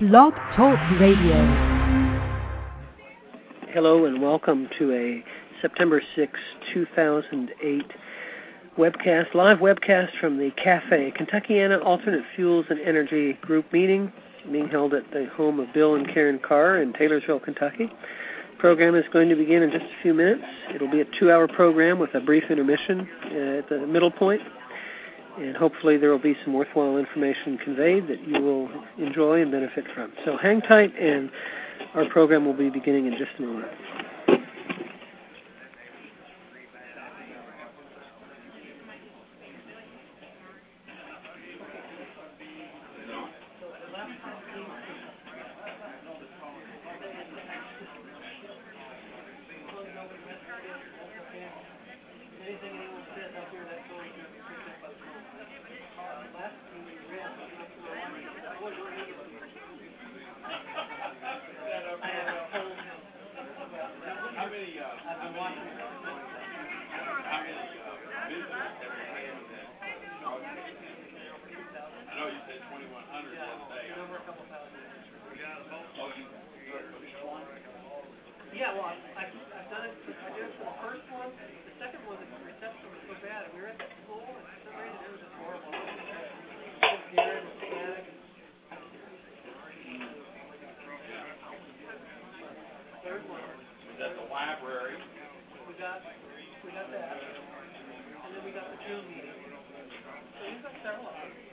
Blog Talk Radio. Hello and welcome to a September 6, 2008 webcast, live webcast from the CAFE, Kentuckiana Alternate Fuels and Energy Group meeting being held at the home of Bill and Karen Carr in Taylorsville, Kentucky. The program is going to begin in just a few minutes. It'll be a 2-hour program with a brief intermission at the middle point. And hopefully there will be some worthwhile information conveyed that you will enjoy and benefit from. So hang tight, and our program will be beginning in just a moment. Yeah, well, I've done it. I did it for the first one. The second one, the reception was so bad. We were at that school, and for some reason, it was just horrible. Hearing the static. Third one. Was at the library. We got that, and then we got the Zoom meeting. So we've got several of them.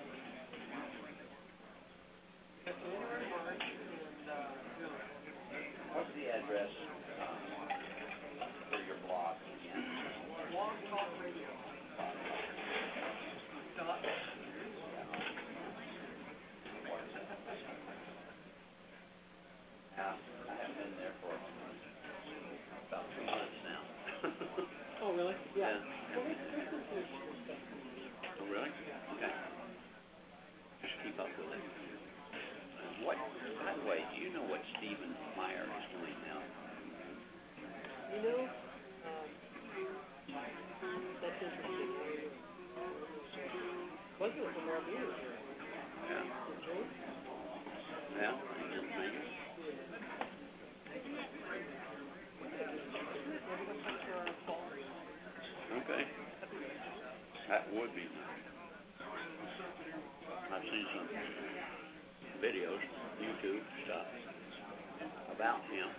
Got January, March, and June. What's the address for your blog? Blog Talk Radio. I haven't been there for about 2 months now. Oh, really? Yeah. Oh, really? Okay. Just keep up with it. By the way, do you know what Stephen Meyer is doing now? You know, that's interesting. Wasn't it from our view? Yeah. Yeah. Okay. That would be nice. I've seen some videos, YouTube stuff about him,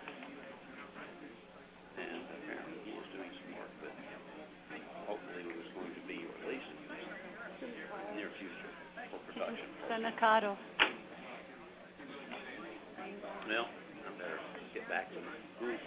and apparently he is doing some work, but hopefully it was going to be released in the near future for production. Sanacado. Well, I better get back to my group.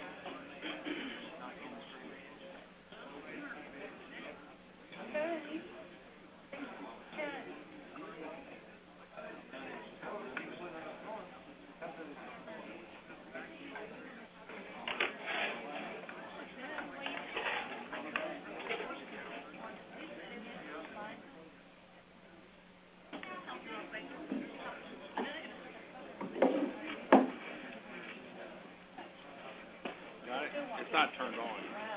It's not turned on.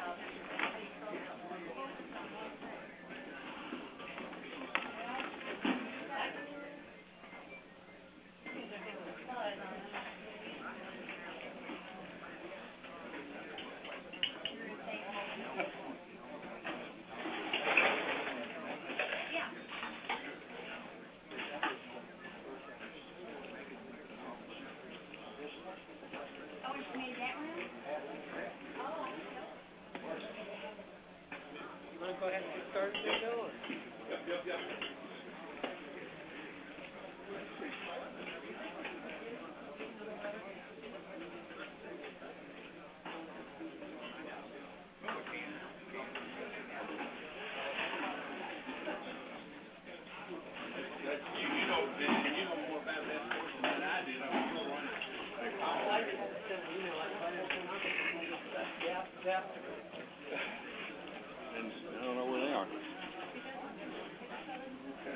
Go ahead and get started, Joe? Yep. You know more about that portion than I did. I was still running. I just sent an email like that. And I don't know where they are. Okay.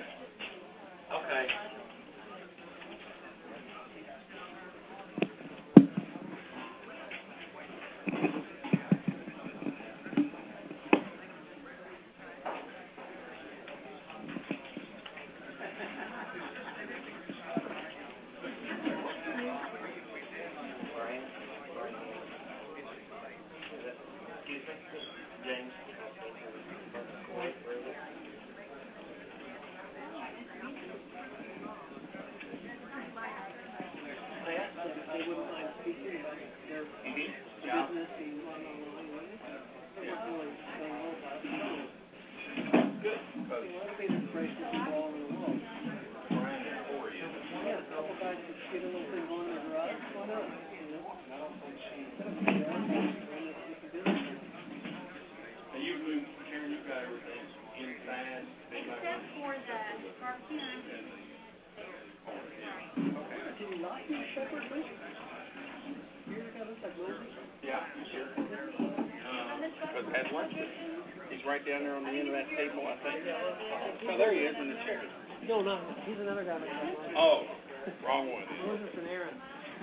anybody wouldn't mind speaking about their business and run online with it. They're not really saying all about it. Good. Because A lot of inspiration people all over the world. Brian and Corey is Yeah, a couple guys that get a little thing going in their garage. Why not? And you moved, Karen, you got everything inside. Except for the barbecue. Did you lock your shepherd with? You ever got this like Moses? Yeah, sure. because it has lunch. He's right down there on the end of that table, I think. Oh, there he is in the chair. No, no, he's another guy. Oh, wrong one. Moses and Aaron.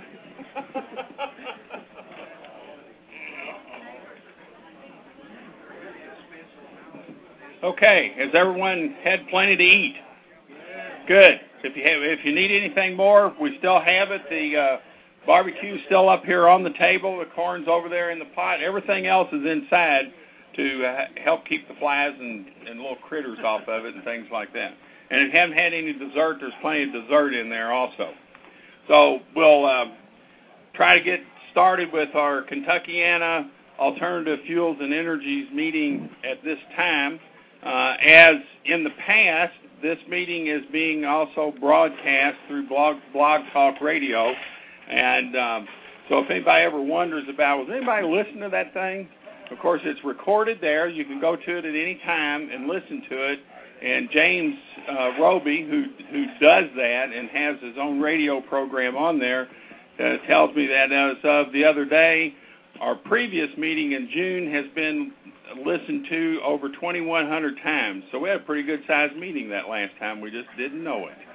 Okay, has everyone had plenty to eat? Good. If you need anything more, we still have it. The barbecue's still up here on the table. The corn's over there in the pot. Everything else is inside to help keep the flies and little critters off of it and things like that. And if you haven't had any dessert, there's plenty of dessert in there also. So we'll try to get started with our Kentuckiana Alternative Fuels and Energies meeting at this time. As in the past, this meeting is being also broadcast through Blog Talk Radio. And so if anybody ever wonders about, was anybody listening to that thing? Of course, it's recorded there. You can go to it at any time and listen to it. And James Roby, who does that and has his own radio program on there, tells me that as of the other day, our previous meeting in June has been listened to over 2,100 times. So we had a pretty good-sized meeting that last time. We just didn't know it.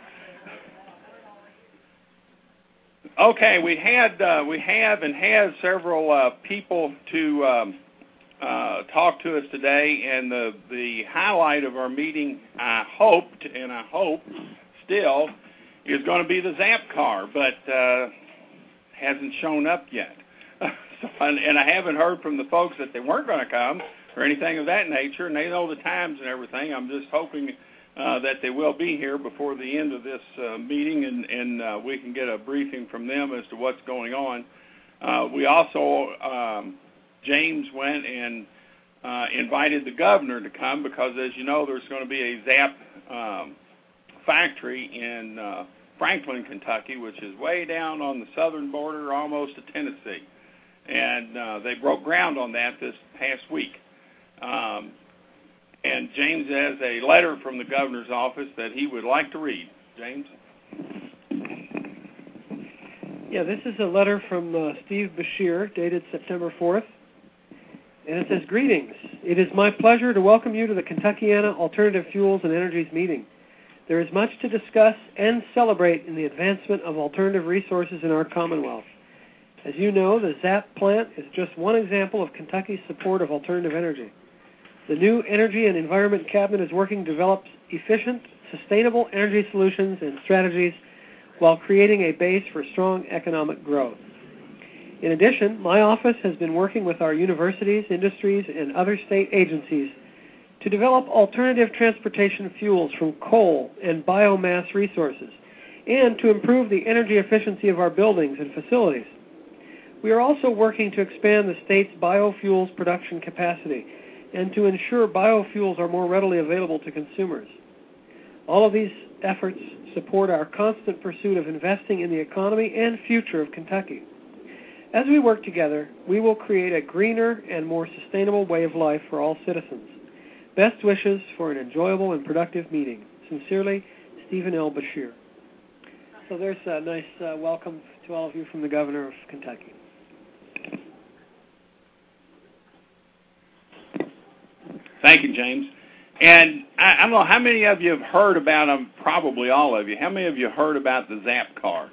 Okay, we have and have several people to talk to us today, and the highlight of our meeting, I hoped, and I hope still, is going to be the ZAP car, but hasn't shown up yet. And I haven't heard from the folks that they weren't going to come or anything of that nature, and they know the times and everything. I'm just hoping that they will be here before the end of this meeting, and we can get a briefing from them as to what's going on. We also, James went and invited the governor to come because, as you know, there's going to be a ZAP factory in Franklin, Kentucky, which is way down on the southern border, almost to Tennessee. And they broke ground on that this past week. And James has a letter from the governor's office that he would like to read. James? Yeah, this is a letter from Steve Beshear, dated September 4th. And it says, "Greetings. It is my pleasure to welcome you to the Kentuckiana Alternative Fuels and Energies meeting. There is much to discuss and celebrate in the advancement of alternative resources in our Commonwealth. As you know, the ZAP plant is just one example of Kentucky's support of alternative energy. The new Energy and Environment Cabinet is working to develop efficient, sustainable energy solutions and strategies while creating a base for strong economic growth. In addition, my office has been working with our universities, industries, and other state agencies to develop alternative transportation fuels from coal and biomass resources and to improve the energy efficiency of our buildings and facilities. We are also working to expand the state's biofuels production capacity and to ensure biofuels are more readily available to consumers. All of these efforts support our constant pursuit of investing in the economy and future of Kentucky. As we work together, we will create a greener and more sustainable way of life for all citizens. Best wishes for an enjoyable and productive meeting. Sincerely, Stephen L. Beshear." So there's a nice welcome to all of you from the governor of Kentucky. Thank you, James. And I don't know, how many of you have heard about them? Probably all of you. How many of you heard about the ZAP car?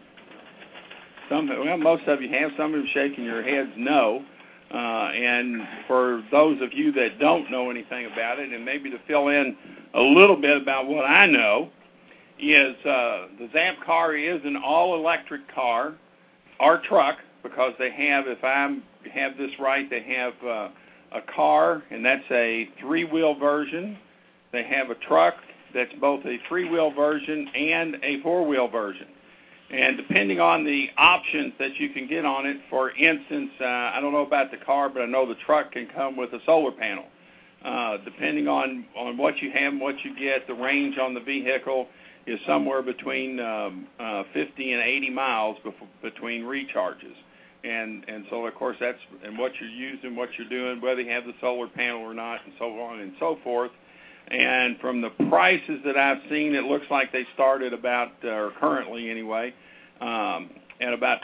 Well, most of you have. Some of you shaking your heads no. And for those of you that don't know anything about it, and maybe to fill in a little bit about what I know, is the ZAP car is an all-electric car or truck, because they have, if I have this right, they have a car, and that's a three-wheel version. They have a truck that's both a three-wheel version and a four-wheel version. And depending on the options that you can get on it, for instance, I don't know about the car, but I know the truck can come with a solar panel. Depending on what you have and what you get, the range on the vehicle is somewhere between 50 and 80 miles between recharges. And so, of course, that's and what you're using, what you're doing, whether you have the solar panel or not, and so on and so forth. And from the prices that I've seen, it looks like they start at about, or currently anyway, at about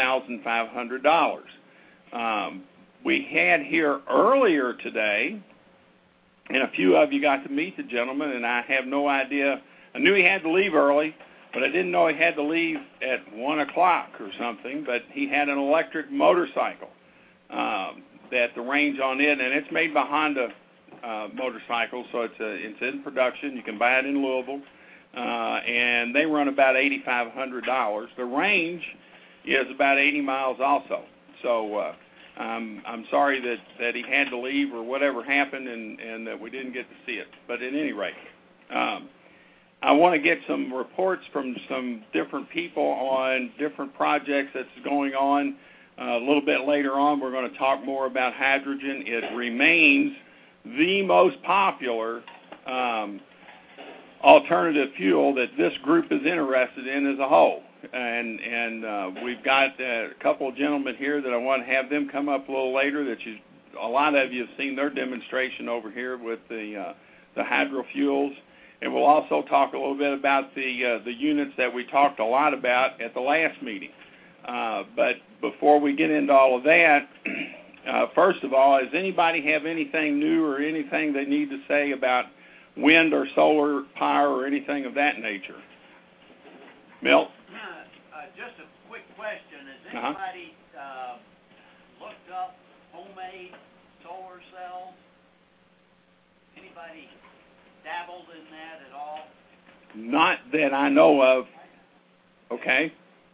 $12,500. We had here earlier today, and a few of you got to meet the gentleman, and I have no idea. I knew he had to leave early, but I didn't know he had to leave at 1 o'clock or something. But he had an electric motorcycle that the range on it, and it's made by Honda motorcycle, so it's in production. You can buy it in Louisville, and they run about $8,500. The range is about 80 miles also. So I'm sorry that he had to leave or whatever happened, and that we didn't get to see it. But at any rate, I want to get some reports from some different people on different projects that's going on. A little bit later on, we're going to talk more about hydrogen. It remains the most popular alternative fuel that this group is interested in as a whole. And we've got a couple of gentlemen here that I want to have them come up a little later. A lot of you have seen their demonstration over here with the hydro fuels. And we'll also talk a little bit about the units that we talked a lot about at the last meeting. But before we get into all of that, first of all, does anybody have anything new or anything they need to say about wind or solar power or anything of that nature? Milt? Just a quick question. Has anybody looked up homemade solar cells? Anybody dabbled in that at all? Not that I know of. Okay.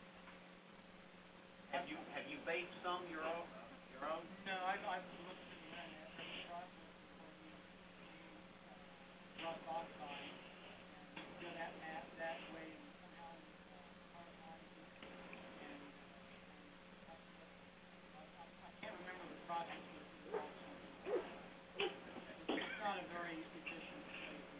Have you baked some your own? No, I've looked at the internet. There's a process where you rough oxide and do that way and somehow harmonize it. And I can't remember the process, but it's involved something. It's not a very efficient way to.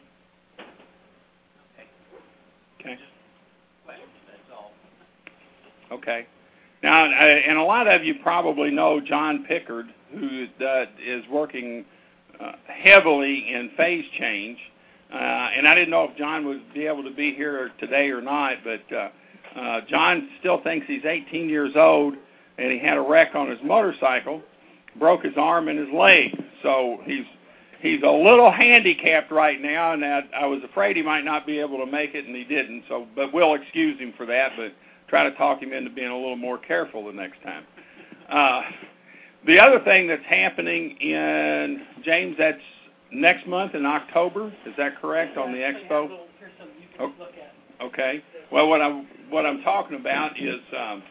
Okay. Questions, that's all. Okay. Now, and a lot of you probably know John Pickard, who is working heavily in phase change. And I didn't know if John would be able to be here today or not, but John still thinks he's 18 years old, and he had a wreck on his motorcycle, broke his arm and his leg. So he's a little handicapped right now, and I was afraid he might not be able to make it, and he didn't. So, but we'll excuse him for that, but try to talk him into being a little more careful the next time. The other thing that's happening in, James, that's next month in October. Is that correct, on the expo? Here's something you can look at. Okay. Well, what I'm talking about is,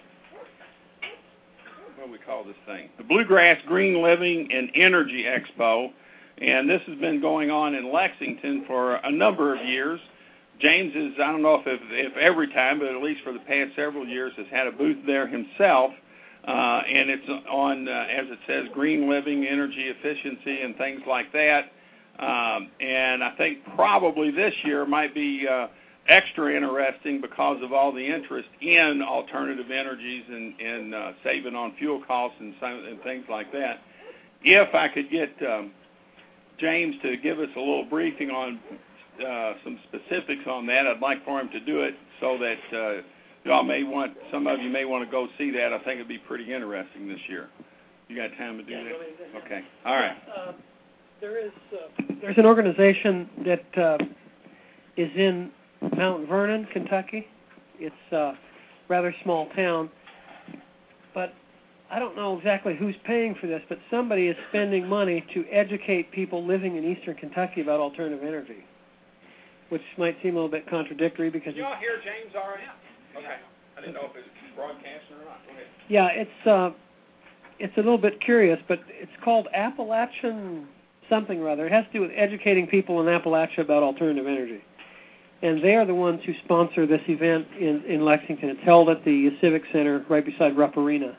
what do we call this thing? The Bluegrass Green Living and Energy Expo. And this has been going on in Lexington for a number of years. James is, I don't know if every time, but at least for the past several years, has had a booth there himself. And it's on, as it says, green living, energy efficiency, and things like that. And I think probably this year might be extra interesting because of all the interest in alternative energies and saving on fuel costs and things like that. If I could get James to give us a little briefing on some specifics on that, I'd like for him to do it so that some of you may want to go see that. I think it'd be pretty interesting this year. You got time to do that? Okay. All right. There's an organization that is in Mount Vernon, Kentucky. It's a rather small town, but I don't know exactly who's paying for this, but somebody is spending money to educate people living in eastern Kentucky about alternative energy, which might seem a little bit contradictory because... Did y'all hear James all right? Okay. I didn't know if it was broadcasting or not. Go ahead. Yeah, it's a little bit curious, but it's called Appalachian something or other. It has to do with educating people in Appalachia about alternative energy. and they are the ones who sponsor this event in Lexington. It's held at the Civic Center right beside Rupp Arena.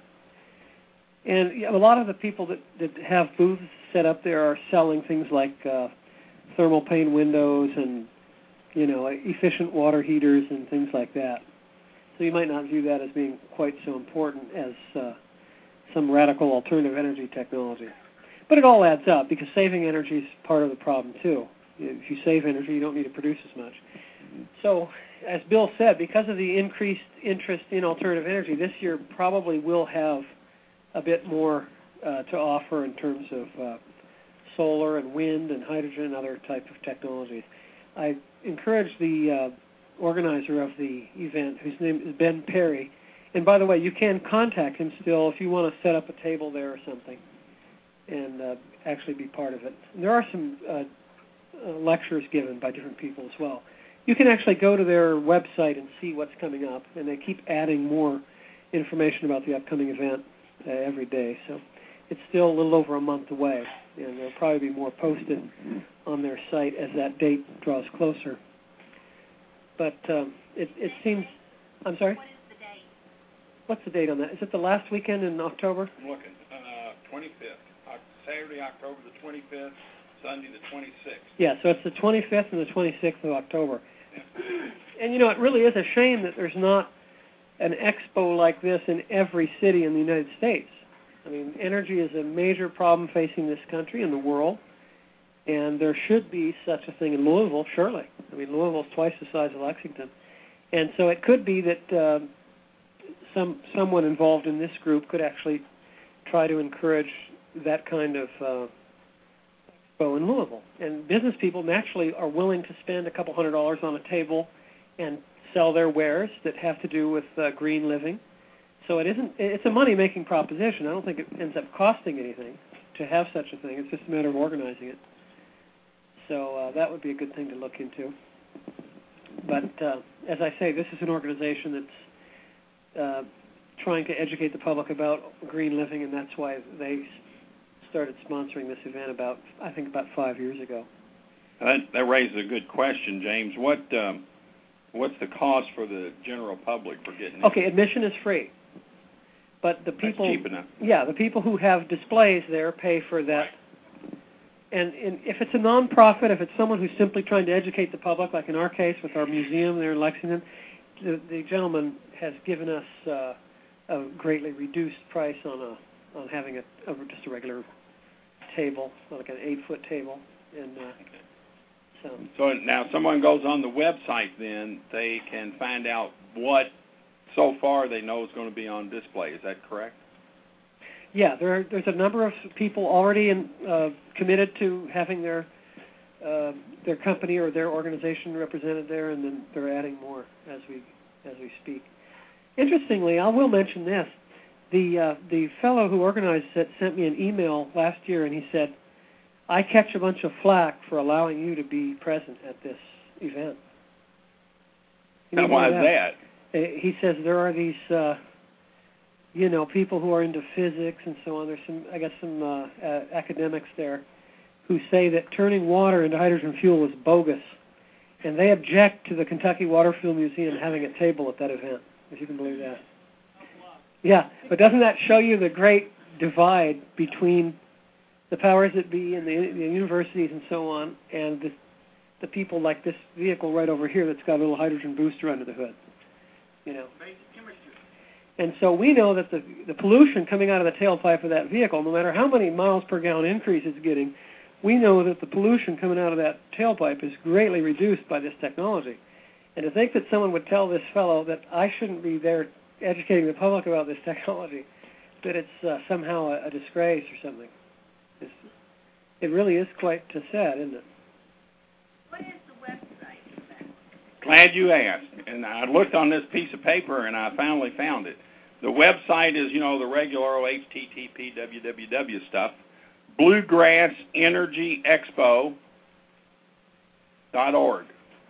And a lot of the people that have booths set up there are selling things like thermal pane windows and, efficient water heaters and things like that. So you might not view that as being quite so important as some radical alternative energy technology. But it all adds up because saving energy is part of the problem too. If you save energy, you don't need to produce as much. So, as Bill said, because of the increased interest in alternative energy, this year probably will have a bit more to offer in terms of solar and wind and hydrogen and other type of technologies. I encourage the organizer of the event, whose name is Ben Perry, and by the way, you can contact him still if you want to set up a table there or something and actually be part of it. And there are some lectures given by different people as well. You can actually go to their website and see what's coming up, and they keep adding more information about the upcoming event every day. So it's still a little over a month away, and there'll probably be more posted on their site as that date draws closer. But it seems... I'm sorry? What is the date? What's the date on that? Is it the last weekend in October? I'm looking. 25th. Saturday, October the 25th, Sunday the 26th. Yeah, so it's the 25th and the 26th of October. And, it really is a shame that there's not an expo like this in every city in the United States. I mean, energy is a major problem facing this country and the world, and there should be such a thing in Louisville, surely. I mean, Louisville's twice the size of Lexington. And so it could be that someone involved in this group could actually try to encourage that kind of expo in Louisville. And business people naturally are willing to spend a couple $100 on a table and sell their wares that have to do with green living. So it's a money-making proposition. I don't think it ends up costing anything to have such a thing. It's just a matter of organizing it. So that would be a good thing to look into. But as I say, this is an organization that's trying to educate the public about green living, and that's why they started sponsoring this event about 5 years ago. That raises a good question, James. What's the cost for the general public for getting Okay, admission is free. But the people... That's cheap enough. Yeah, the people who have displays there pay for that. Right. And if it's a nonprofit, if it's someone who's simply trying to educate the public, like in our case with our museum there in Lexington, the gentleman has given us a greatly reduced price on having just a regular table, like an 8-foot table. And so now someone goes on the website, then they can find out what so far they know is going to be on display. Is that correct? Yeah, there's a number of people already committed to having their company or their organization represented there, and then they're adding more as we speak. Interestingly, I will mention this: the fellow who organized it sent me an email last year, and he said, "I catch a bunch of flack for allowing you to be present at this event." And why is that? He says there are these. People who are into physics and so on. There's some academics there who say that turning water into hydrogen fuel is bogus, and they object to the Kentucky Waterfield Museum having a table at that event, if you can believe that. Yeah, but doesn't that show you the great divide between the powers that be and the universities and so on, and the people like this vehicle right over here that's got a little hydrogen booster under the hood? And so we know that the pollution coming out of the tailpipe of that vehicle, no matter how many miles per gallon increase it's getting, we know that the pollution coming out of that tailpipe is greatly reduced by this technology. And to think that someone would tell this fellow that I shouldn't be there educating the public about this technology, that it's somehow a disgrace or something, it really is quite sad, isn't it? What is the website for that? Glad you asked. And I looked on this piece of paper, and I finally found it. The website is, the regular HTTP www stuff, bluegrassenergyexpo.org.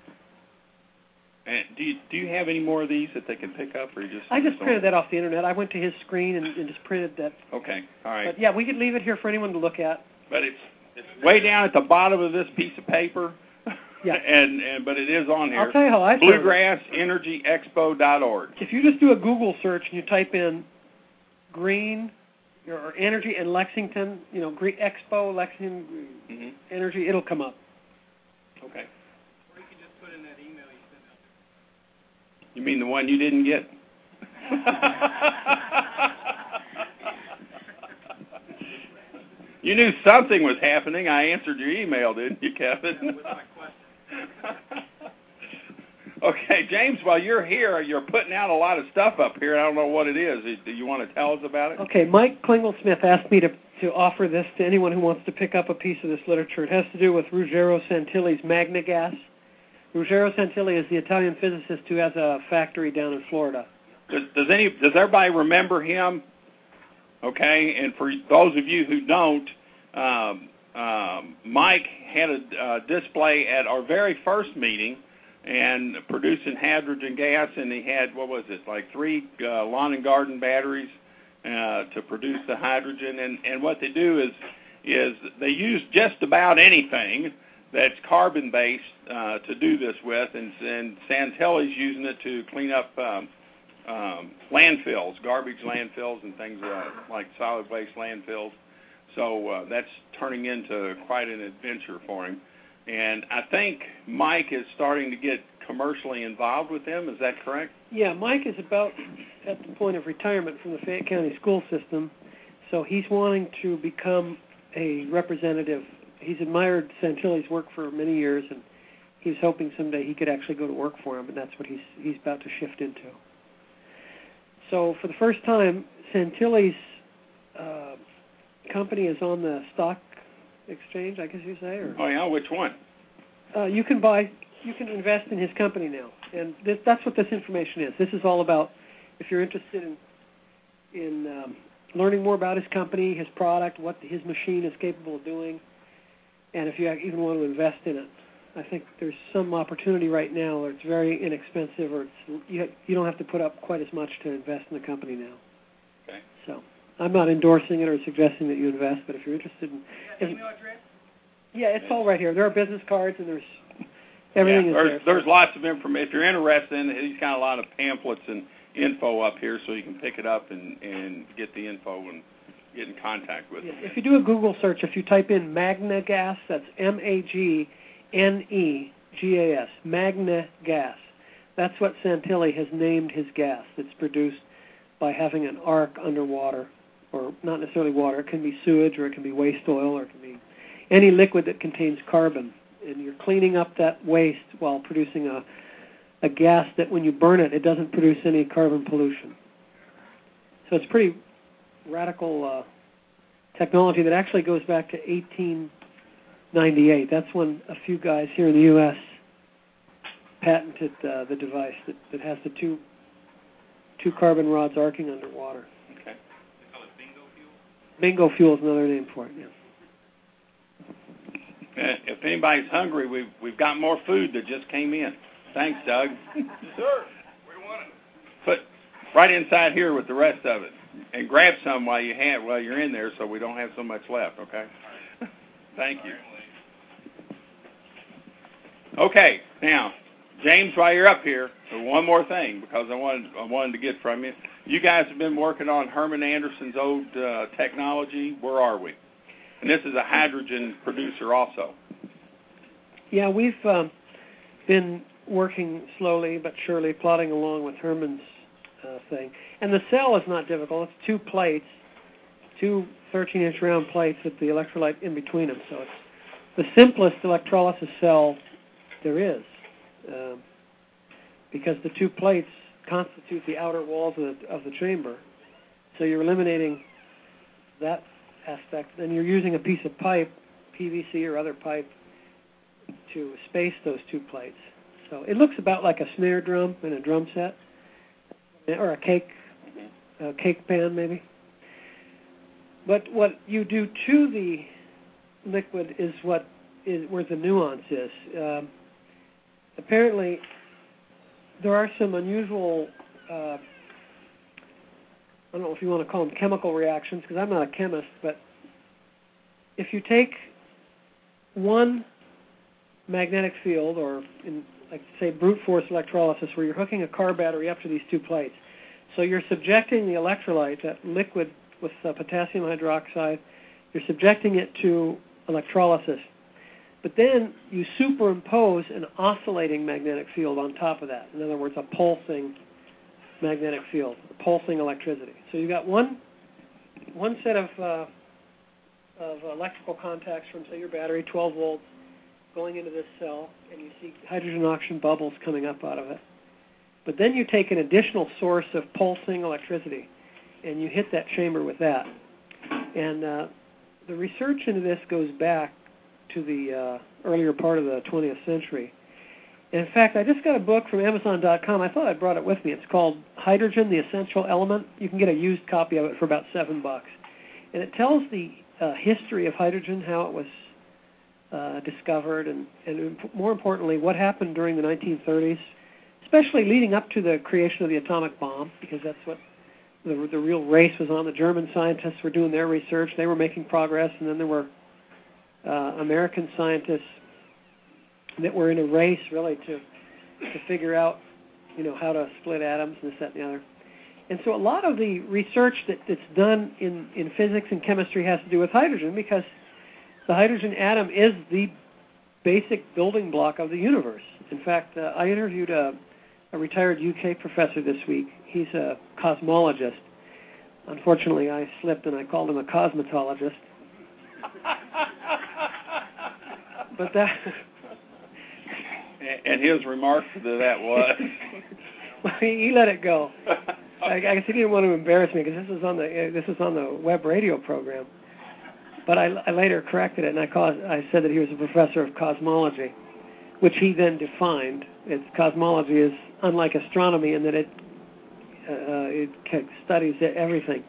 And do you have any more of these that they can pick up, or you just? I just printed that off the internet. I went to his screen and just printed that. Okay, all right. But yeah, we could leave it here for anyone to look at. But it's way down at the bottom of this piece of paper. Yeah. But it is on here. I'll tell you how I found it. BluegrassEnergyExpo.org. If you just do a Google search and you type in green or energy in Lexington, Green Expo, Lexington Energy, it'll come up. Okay. Or you can just put in that email you sent out. You mean the one you didn't get? You knew something was happening. I answered your email, didn't you, Kevin? Yeah, with my question. Okay, James, while you're here, you're putting out a lot of stuff up here. I don't know what it is. Do you want to tell us about it? Okay, Mike Klingel-Smith asked me to offer this to anyone who wants to pick up a piece of this literature. It has to do with Ruggero Santilli's Magna Gas. Ruggero Santilli is the Italian physicist who has a factory down in Florida. Does everybody remember him? Okay, and for those of you who don't, Mike had a display at our very first meeting and producing hydrogen gas, and he had, like 3 lawn and garden batteries to produce the hydrogen. And what they do is they use just about anything that's carbon-based to do this with, and Santilli's using it to clean up landfills, garbage landfills, and things like solid waste landfills. So that's turning into quite an adventure for him. And I think Mike is starting to get commercially involved with them. Is that correct? Yeah, Mike is about at the point of retirement from the Fayette County school system, so he's wanting to become a representative. He's admired Santilli's work for many years, and he's hoping someday he could actually go to work for him, and that's what he's about to shift into. So for the first time, Santilli's company is on the stock exchange, I guess you say? Or? Oh, yeah? Which one? You can invest in his company now, and that's what this information is. This is all about, if you're interested in learning more about his company, his product, what his machine is capable of doing, and if you even want to invest in it. I think there's some opportunity right now where it's very inexpensive, or you don't have to put up quite as much to invest in the company now. Okay. So I'm not endorsing it or suggesting that you invest, but if you're interested in... Email address? Yeah, it's all right here. There are business cards, and there's everything is there. There's lots of information. If you're interested in it, he's got a lot of pamphlets and info up here, so you can pick it up and get the info and get in contact with him. If you do a Google search, if you type in Magna Gas, that's MAGNEGAS, Magna Gas. That's what Santilli has named his gas. It's produced by having an arc underwater, or not necessarily water. It can be sewage, or it can be waste oil, or it can be any liquid that contains carbon. And you're cleaning up that waste while producing a gas that when you burn it, it doesn't produce any carbon pollution. So it's pretty radical technology that actually goes back to 1898. That's when a few guys here in the U.S. patented the device that has the two carbon rods arcing underwater. Okay. They call it bingo fuel? Bingo fuel is another name for it, yeah. If anybody's hungry, we've got more food that just came in. Thanks, Doug. Sir, we want it. Put right inside here with the rest of it, and grab some while you're in there, so we don't have so much left. Okay. Thank you. Okay, now, James, while you're up here, one more thing, because I wanted to get from you. You guys have been working on Herman Anderson's old technology. Where are we? And this is a hydrogen producer also. Yeah, we've been working slowly but surely, plodding along with Herman's thing. And the cell is not difficult. It's 2 plates, 2 13-inch round plates with the electrolyte in between them. So it's the simplest electrolysis cell there is, because the 2 plates constitute the outer walls of the chamber. So you're eliminating that aspect. Then you're using a piece of pipe, PVC or other pipe, to space those 2 plates. So it looks about like a snare drum in a drum set, or a cake pan maybe. But what you do to the liquid is where the nuance is. Apparently, there are some unusual, I don't know if you want to call them chemical reactions, because I'm not a chemist, but if you take 1 magnetic field, or in, like say, brute force electrolysis, where you're hooking a car battery up to these two plates. So you're subjecting the electrolyte, that liquid with potassium hydroxide, you're subjecting it to electrolysis. But then you superimpose an oscillating magnetic field on top of that. In other words, a pulsing magnetic field, pulsing electricity. So you've got one set of electrical contacts from, say, your battery, 12 volts, going into this cell, and you see hydrogen-oxygen bubbles coming up out of it. But then you take an additional source of pulsing electricity, and you hit that chamber with that. And the research into this goes back to the earlier part of the 20th century. And in fact, I just got a book from Amazon.com. I thought I brought it with me. It's called Hydrogen, the Essential Element. You can get a used copy of it for about $7. And it tells the history of hydrogen, how it was discovered, and more importantly, what happened during the 1930s, especially leading up to the creation of the atomic bomb, because that's what the real race was on. The German scientists were doing their research. They were making progress, and then there were American scientists that were in a race, really, to figure out, how to split atoms, and this, that, and the other. And so a lot of the research that's done in physics and chemistry has to do with hydrogen, because the hydrogen atom is the basic building block of the universe. In fact, I interviewed a retired UK professor this week. He's a cosmologist. Unfortunately, I slipped and I called him a cosmetologist. But that... And his remark to that was? Well, he let it go. I guess he didn't want to embarrass me, because this was on the web radio program. But I later corrected it, and I said that he was a professor of cosmology, which he then defined. Cosmology is unlike astronomy in that it studies everything.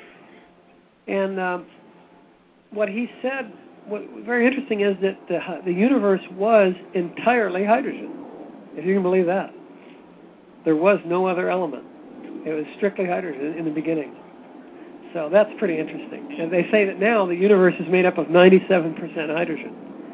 And what he said, what was very interesting, is that the universe was entirely hydrogen, if you can believe that. There was no other element. It was strictly hydrogen in the beginning. So that's pretty interesting. And they say that now the universe is made up of 97% hydrogen.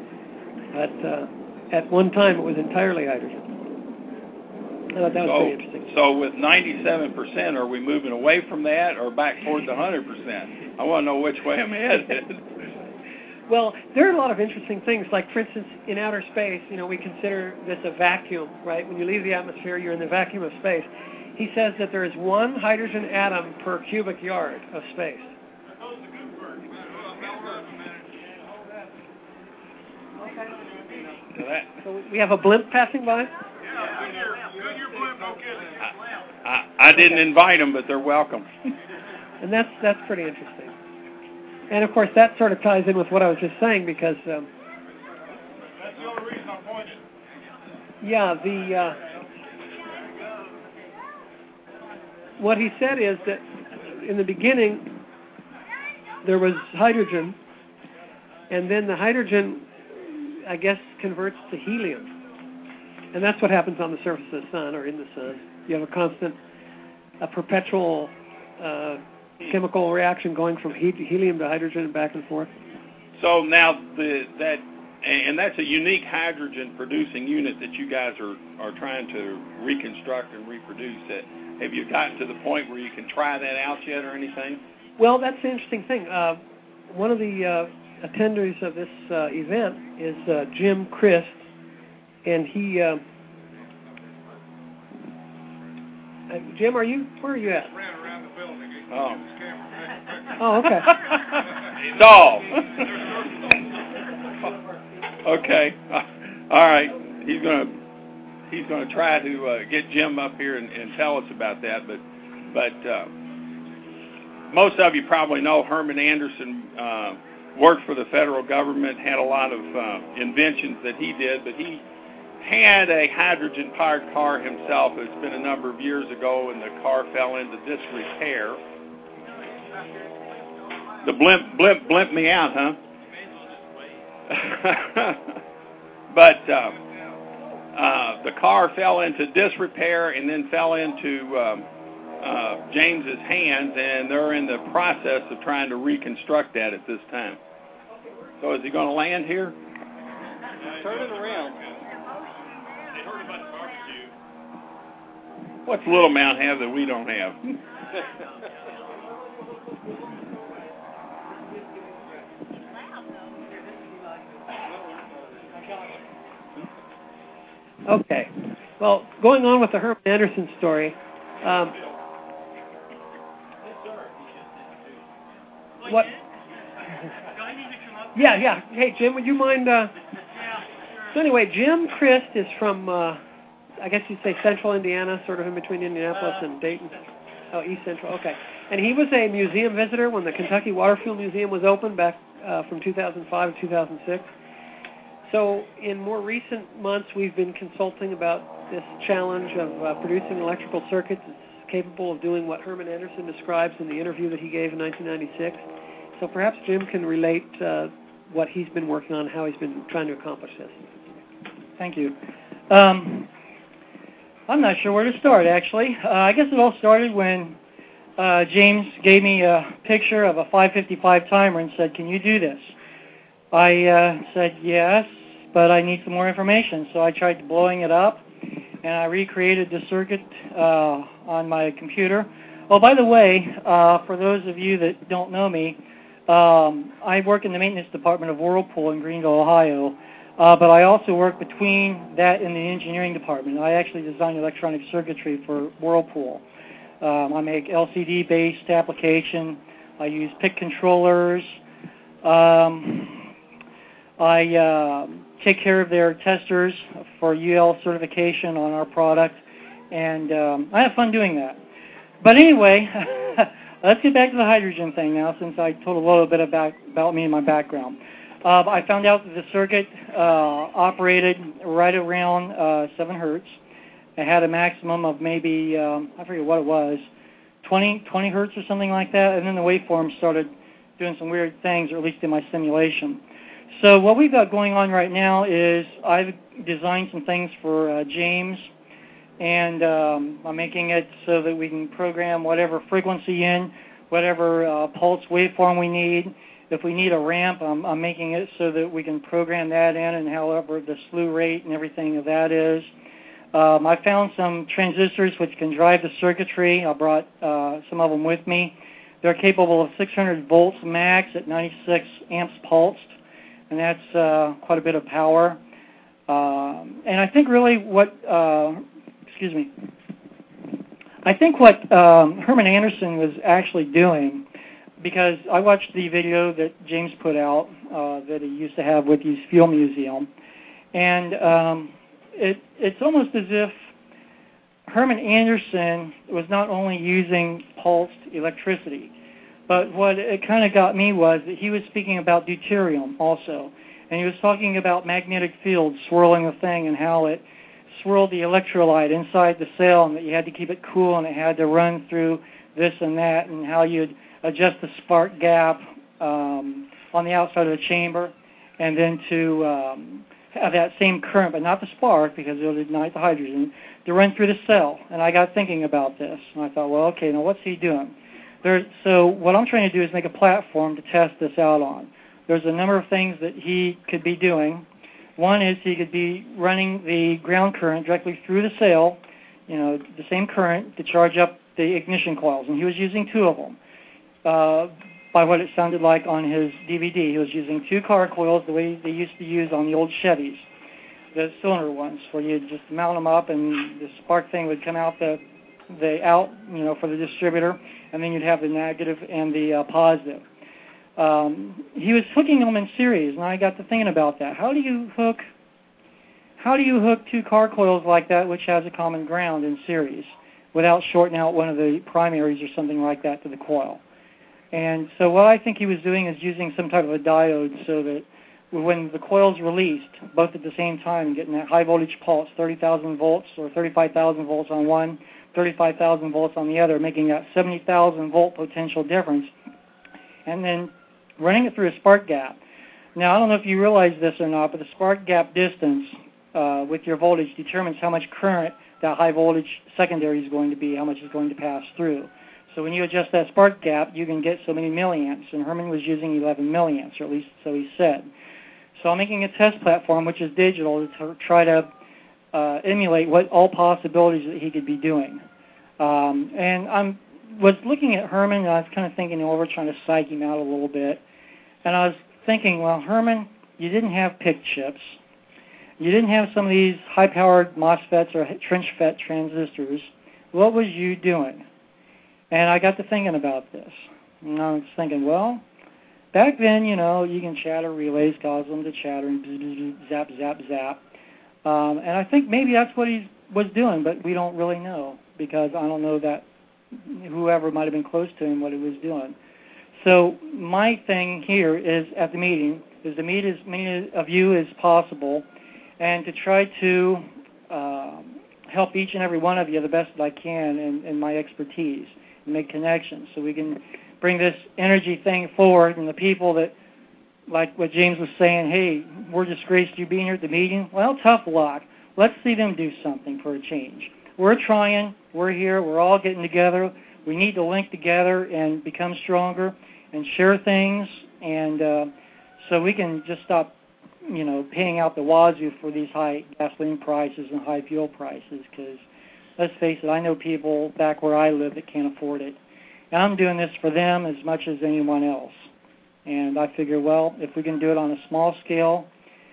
But at one time it was entirely hydrogen. I thought that was pretty interesting. So with 97%, are we moving away from that or back towards 100%? I want to know which way I'm headed. Well, there are a lot of interesting things. Like, for instance, in outer space, we consider this a vacuum, right? When you leave the atmosphere, you're in the vacuum of space. He says that there is one hydrogen atom per cubic yard of space. Okay. So we have a blimp passing by? I didn't invite them, but they're welcome. And that's pretty interesting. And, of course, that sort of ties in with what I was just saying, because... that's the only reason I pointed. Yeah, what he said is that in the beginning there was hydrogen, and then the hydrogen, I guess, converts to helium. And that's what happens on the surface of the sun, or in the sun. You have a perpetual chemical reaction going from helium to hydrogen and back and forth. So now that's a unique hydrogen producing unit that you guys are trying to reconstruct and reproduce. Have you gotten to the point where you can try that out yet or anything? Well, that's the interesting thing. One of the attenders of this event is Jim Christ, and he... Jim, where are you at? Ran around the building. Oh, okay. Solved. Okay. All right. He's going to try to get Jim up here and tell us about that. But most of you probably know Herman Anderson worked for the federal government, had a lot of inventions that he did, but he had a hydrogen-powered car himself. It's been a number of years ago, and the car fell into disrepair. The blimp me out, huh? But the car fell into disrepair and then fell into James's hands, and they're in the process of trying to reconstruct that at this time. So is he going to land here? Turn it around. They heard about the barbecue. What's Little Mound have that we don't have? Okay. Well, going on with the Herman Anderson story. What? Yeah. Hey, Jim, would you mind? So anyway, Jim Christ is from, I guess you'd say Central Indiana, sort of in between Indianapolis and Dayton. Oh, East Central. Okay. And he was a museum visitor when the Kentucky Waterfield Museum was opened back from 2005 to 2006. So in more recent months, we've been consulting about this challenge of producing electrical circuits that's capable of doing what Herman Anderson describes in the interview that he gave in 1996. So perhaps Jim can relate what he's been working on, how he's been trying to accomplish this. Thank you. I'm not sure where to start, actually. I guess it all started when James gave me a picture of a 555 timer and said, "Can you do this?" I said, "Yes, but I need some more information." So I tried blowing it up, and I recreated the circuit on my computer. Oh, by the way, for those of you that don't know me, I work in the maintenance department of Whirlpool in Greenville, Ohio, but I also work between that and the engineering department. I actually design electronic circuitry for Whirlpool. I make LCD-based application. I use PIC controllers. I take care of their testers for UL certification on our product, and I have fun doing that. But anyway, let's get back to the hydrogen thing now, since I told a little bit about me and my background. I found out that the circuit operated right around 7 hertz. It had a maximum of maybe, I forget what it was, 20 hertz or something like that, and then the waveform started doing some weird things, or at least in my simulation. So what we've got going on right now is I've designed some things for James, and I'm making it so that we can program whatever frequency in, whatever pulse waveform we need. If we need a ramp, I'm making it so that we can program that in, and however the slew rate and everything of that is. I found some transistors which can drive the circuitry. I brought some of them with me. They're capable of 600 volts max at 96 amps pulsed, and that's quite a bit of power. And I think really what, I think what Herman Anderson was actually doing, because I watched the video that James put out that he used to have with his Fuel Museum, and it's almost as if Herman Anderson was not only using pulsed electricity, but what it kind of got me was that he was speaking about deuterium also, and he was talking about magnetic fields swirling the thing and how it swirled the electrolyte inside the cell, and that you had to keep it cool, and it had to run through this and that, and how you'd adjust the spark gap on the outside of the chamber, and then to have that same current, but not the spark, because it'll ignite the hydrogen, to run through the cell. And I got thinking about this, and I thought, well, okay, now what's he doing? So what I'm trying to do is make a platform to test this out on. There's a number of things that he could be doing. One is he could be running the ground current directly through the cell, the same current to charge up the ignition coils, and he was using 2 of them. By what it sounded like on his DVD, he was using 2 car coils the way they used to use on the old Chevys, the cylinder ones, where you'd just mount them up and the spark thing would come out the out, for the distributor, and then you'd have the negative and the positive. He was hooking them in series, and I got to thinking about that. How do you hook 2 car coils like that, which has a common ground, in series, without shorting out one of the primaries or something like that to the coil? And so what I think he was doing is using some type of a diode so that when the coil's released, both at the same time, getting that high voltage pulse, 30,000 volts or 35,000 volts on one, 35,000 volts on the other, making that 70,000 volt potential difference, and then running it through a spark gap. Now, I don't know if you realize this or not, but the spark gap distance with your voltage determines how much current that high voltage secondary is going to be, how much is going to pass through. So when you adjust that spark gap, you can get so many milliamps, and Herman was using 11 milliamps, or at least so he said. So I'm making a test platform, which is digital, to try to emulate what all possibilities that he could be doing. And I was looking at Herman, and I was kind of thinking over, trying to psych him out a little bit. And I was thinking, well, Herman, you didn't have PIC chips. You didn't have some of these high-powered MOSFETs or trench FET transistors. What was you doing? And I got to thinking about this. And I was thinking, well, back then, you know, you can chatter relays, cause them to chatter, and zap, zap, zap. And I think maybe that's what he was doing, but we don't really know, because I don't know that whoever might have been close to him, what he was doing. So my thing here is at the meeting is to meet as many of you as possible and to try to help each and every one of you the best that I can in my expertise and make connections so we can bring this energy thing forward. And the people that, like what James was saying, hey, we're disgraced you being here at the meeting. Well, tough luck. Let's see them do something for a change. We're trying. We're here. We're all getting together. We need to link together and become stronger and share things, and so we can just stop, you know, paying out the wazoo for these high gasoline prices and high fuel prices, because let's face it, I know people back where I live that can't afford it. And I'm doing this for them as much as anyone else. And I figure, well, if we can do it on a small scale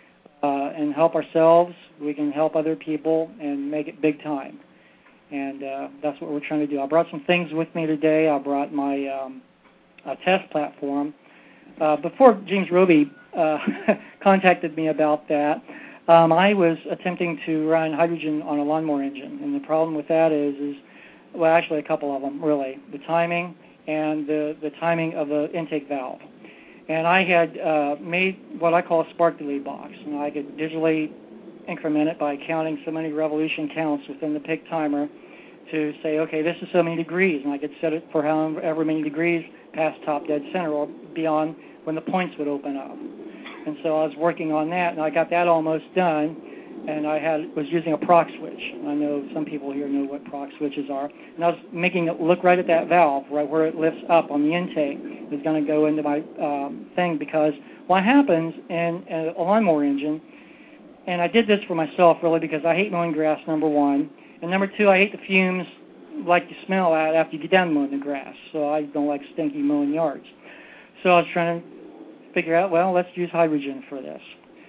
and help ourselves, we can help other people and make it big time. And that's what we're trying to do. I brought some things with me today. I brought my test platform. Before James Roby contacted me about that, I was attempting to run hydrogen on a lawnmower engine. And the problem with that is well, actually a couple of them, really. The timing and the timing of the intake valve. And I had made what I call a spark delay box. And I could digitally increment it by counting so many revolution counts within the PIC timer to say, okay, this is so many degrees. And I could set it for however many degrees past top dead center or beyond when the points would open up. And so I was working on that, and I got that almost done. And I was using a proc switch. I know some people here know what proc switches are. And I was making it look right at that valve, right where it lifts up on the intake. Is going to go into my thing, because what happens in a lawnmower engine, and I did this for myself really because I hate mowing grass, number one. And number two, I hate the fumes like you smell at after you get done mowing the grass. So I don't like stinky mowing yards. So I was trying to figure out, well, let's use hydrogen for this.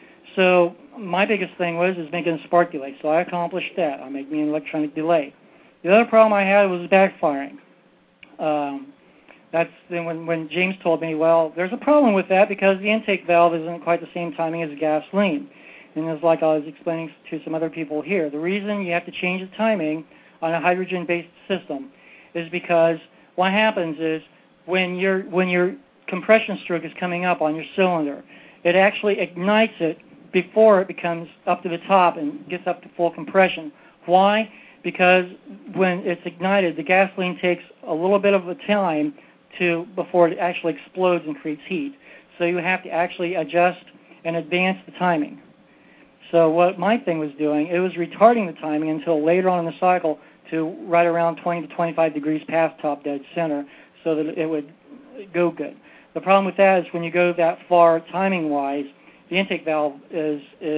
So my biggest thing was making a spark delay. So I accomplished that. I made me an electronic delay. The other problem I had was backfiring. That's then when James told me, well, there's a problem with that because the intake valve isn't quite the same timing as the gasoline. And it's like I was explaining to some other people here. The reason you have to change the timing on a hydrogen-based system is because what happens is when your compression stroke is coming up on your cylinder, it actually ignites it before it becomes up to the top and gets up to full compression. Why? Because when it's ignited, the gasoline takes a little bit of a time before it actually explodes and creates heat. So you have to actually adjust and advance the timing. So what my thing was doing, it was retarding the timing until later on in the cycle to right around 20 to 25 degrees past top dead center so that it would go good. The problem with that is when you go that far timing-wise, the intake valve is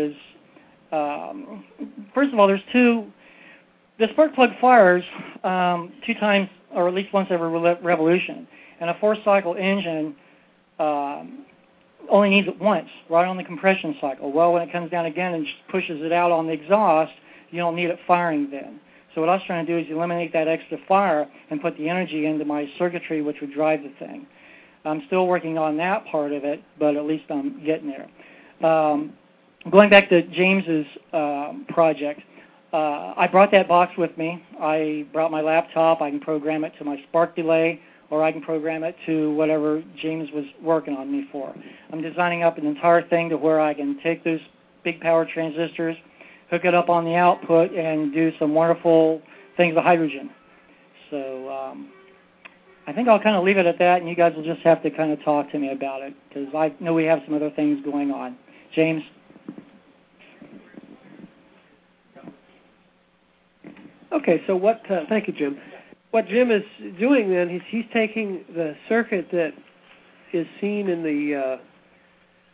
first of all, there's the spark plug fires 2 times or at least once every revolution. And a 4-cycle engine only needs it once, right on the compression cycle. Well, when it comes down again and pushes it out on the exhaust, you don't need it firing then. So what I was trying to do is eliminate that extra fire and put the energy into my circuitry, which would drive the thing. I'm still working on that part of it, but at least I'm getting there. Going back to James's project, I brought that box with me. I brought my laptop. I can program it to my spark delay, or I can program it to whatever James was working on me for. I'm designing up an entire thing to where I can take those big power transistors, hook it up on the output, and do some wonderful things with hydrogen. So I think I'll kind of leave it at that, and you guys will just have to kind of talk to me about it, because I know we have some other things going on. James? Okay, so thank you, Jim. What Jim is doing then, he's taking the circuit that is seen in the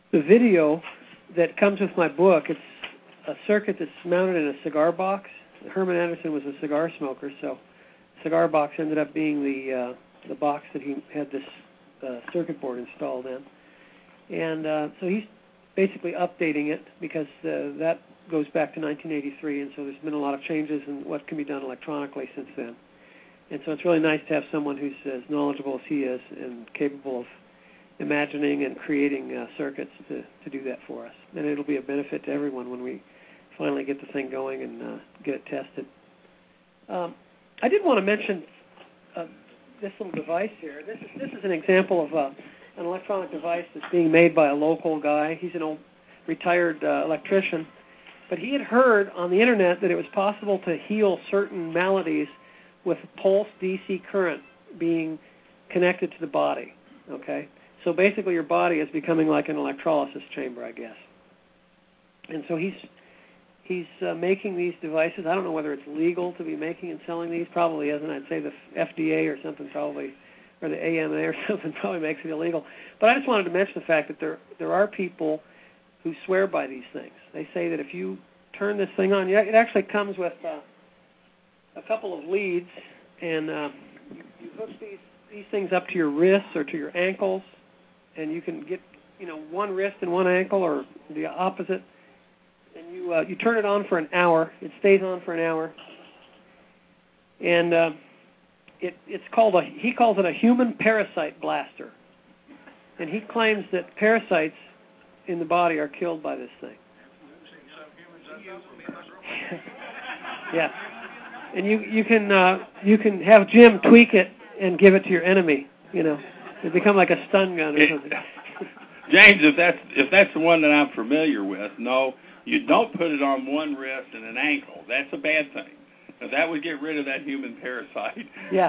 the video that comes with my book. It's a circuit that's mounted in a cigar box. Herman Anderson was a cigar smoker, so cigar box ended up being the box that he had this circuit board installed in. And so he's basically updating it because that goes back to 1983, and so there's been a lot of changes in what can be done electronically since then. And so it's really nice to have someone who's as knowledgeable as he is and capable of imagining and creating circuits to do that for us. And it'll be a benefit to everyone when we finally get the thing going and get it tested. I did want to mention this little device here. This is an example of an electronic device that's being made by a local guy. He's an old retired electrician. But he had heard on the internet that it was possible to heal certain maladies with pulsed DC current being connected to the body. Okay? So basically your body is becoming like an electrolysis chamber, I guess. And so he's making these devices. I don't know whether it's legal to be making and selling these. Probably isn't. I'd say the FDA or something probably, or the AMA or something probably makes it illegal. But I just wanted to mention the fact that there are people who swear by these things. They say that if you turn this thing on, it actually comes with a couple of leads, and you hook these things up to your wrists or to your ankles, and you can get one wrist and one ankle or the opposite, and you turn it on for an hour. It stays on for an hour, and it's called he calls it a human parasite blaster, and he claims that parasites in the body are killed by this thing. Yeah, and you can have Jim tweak it and give it to your enemy. It become like a stun gun or something. James, if that's the one that I'm familiar with, no, you don't put it on one wrist and an ankle. That's a bad thing. Now, that would get rid of that human parasite. Yeah.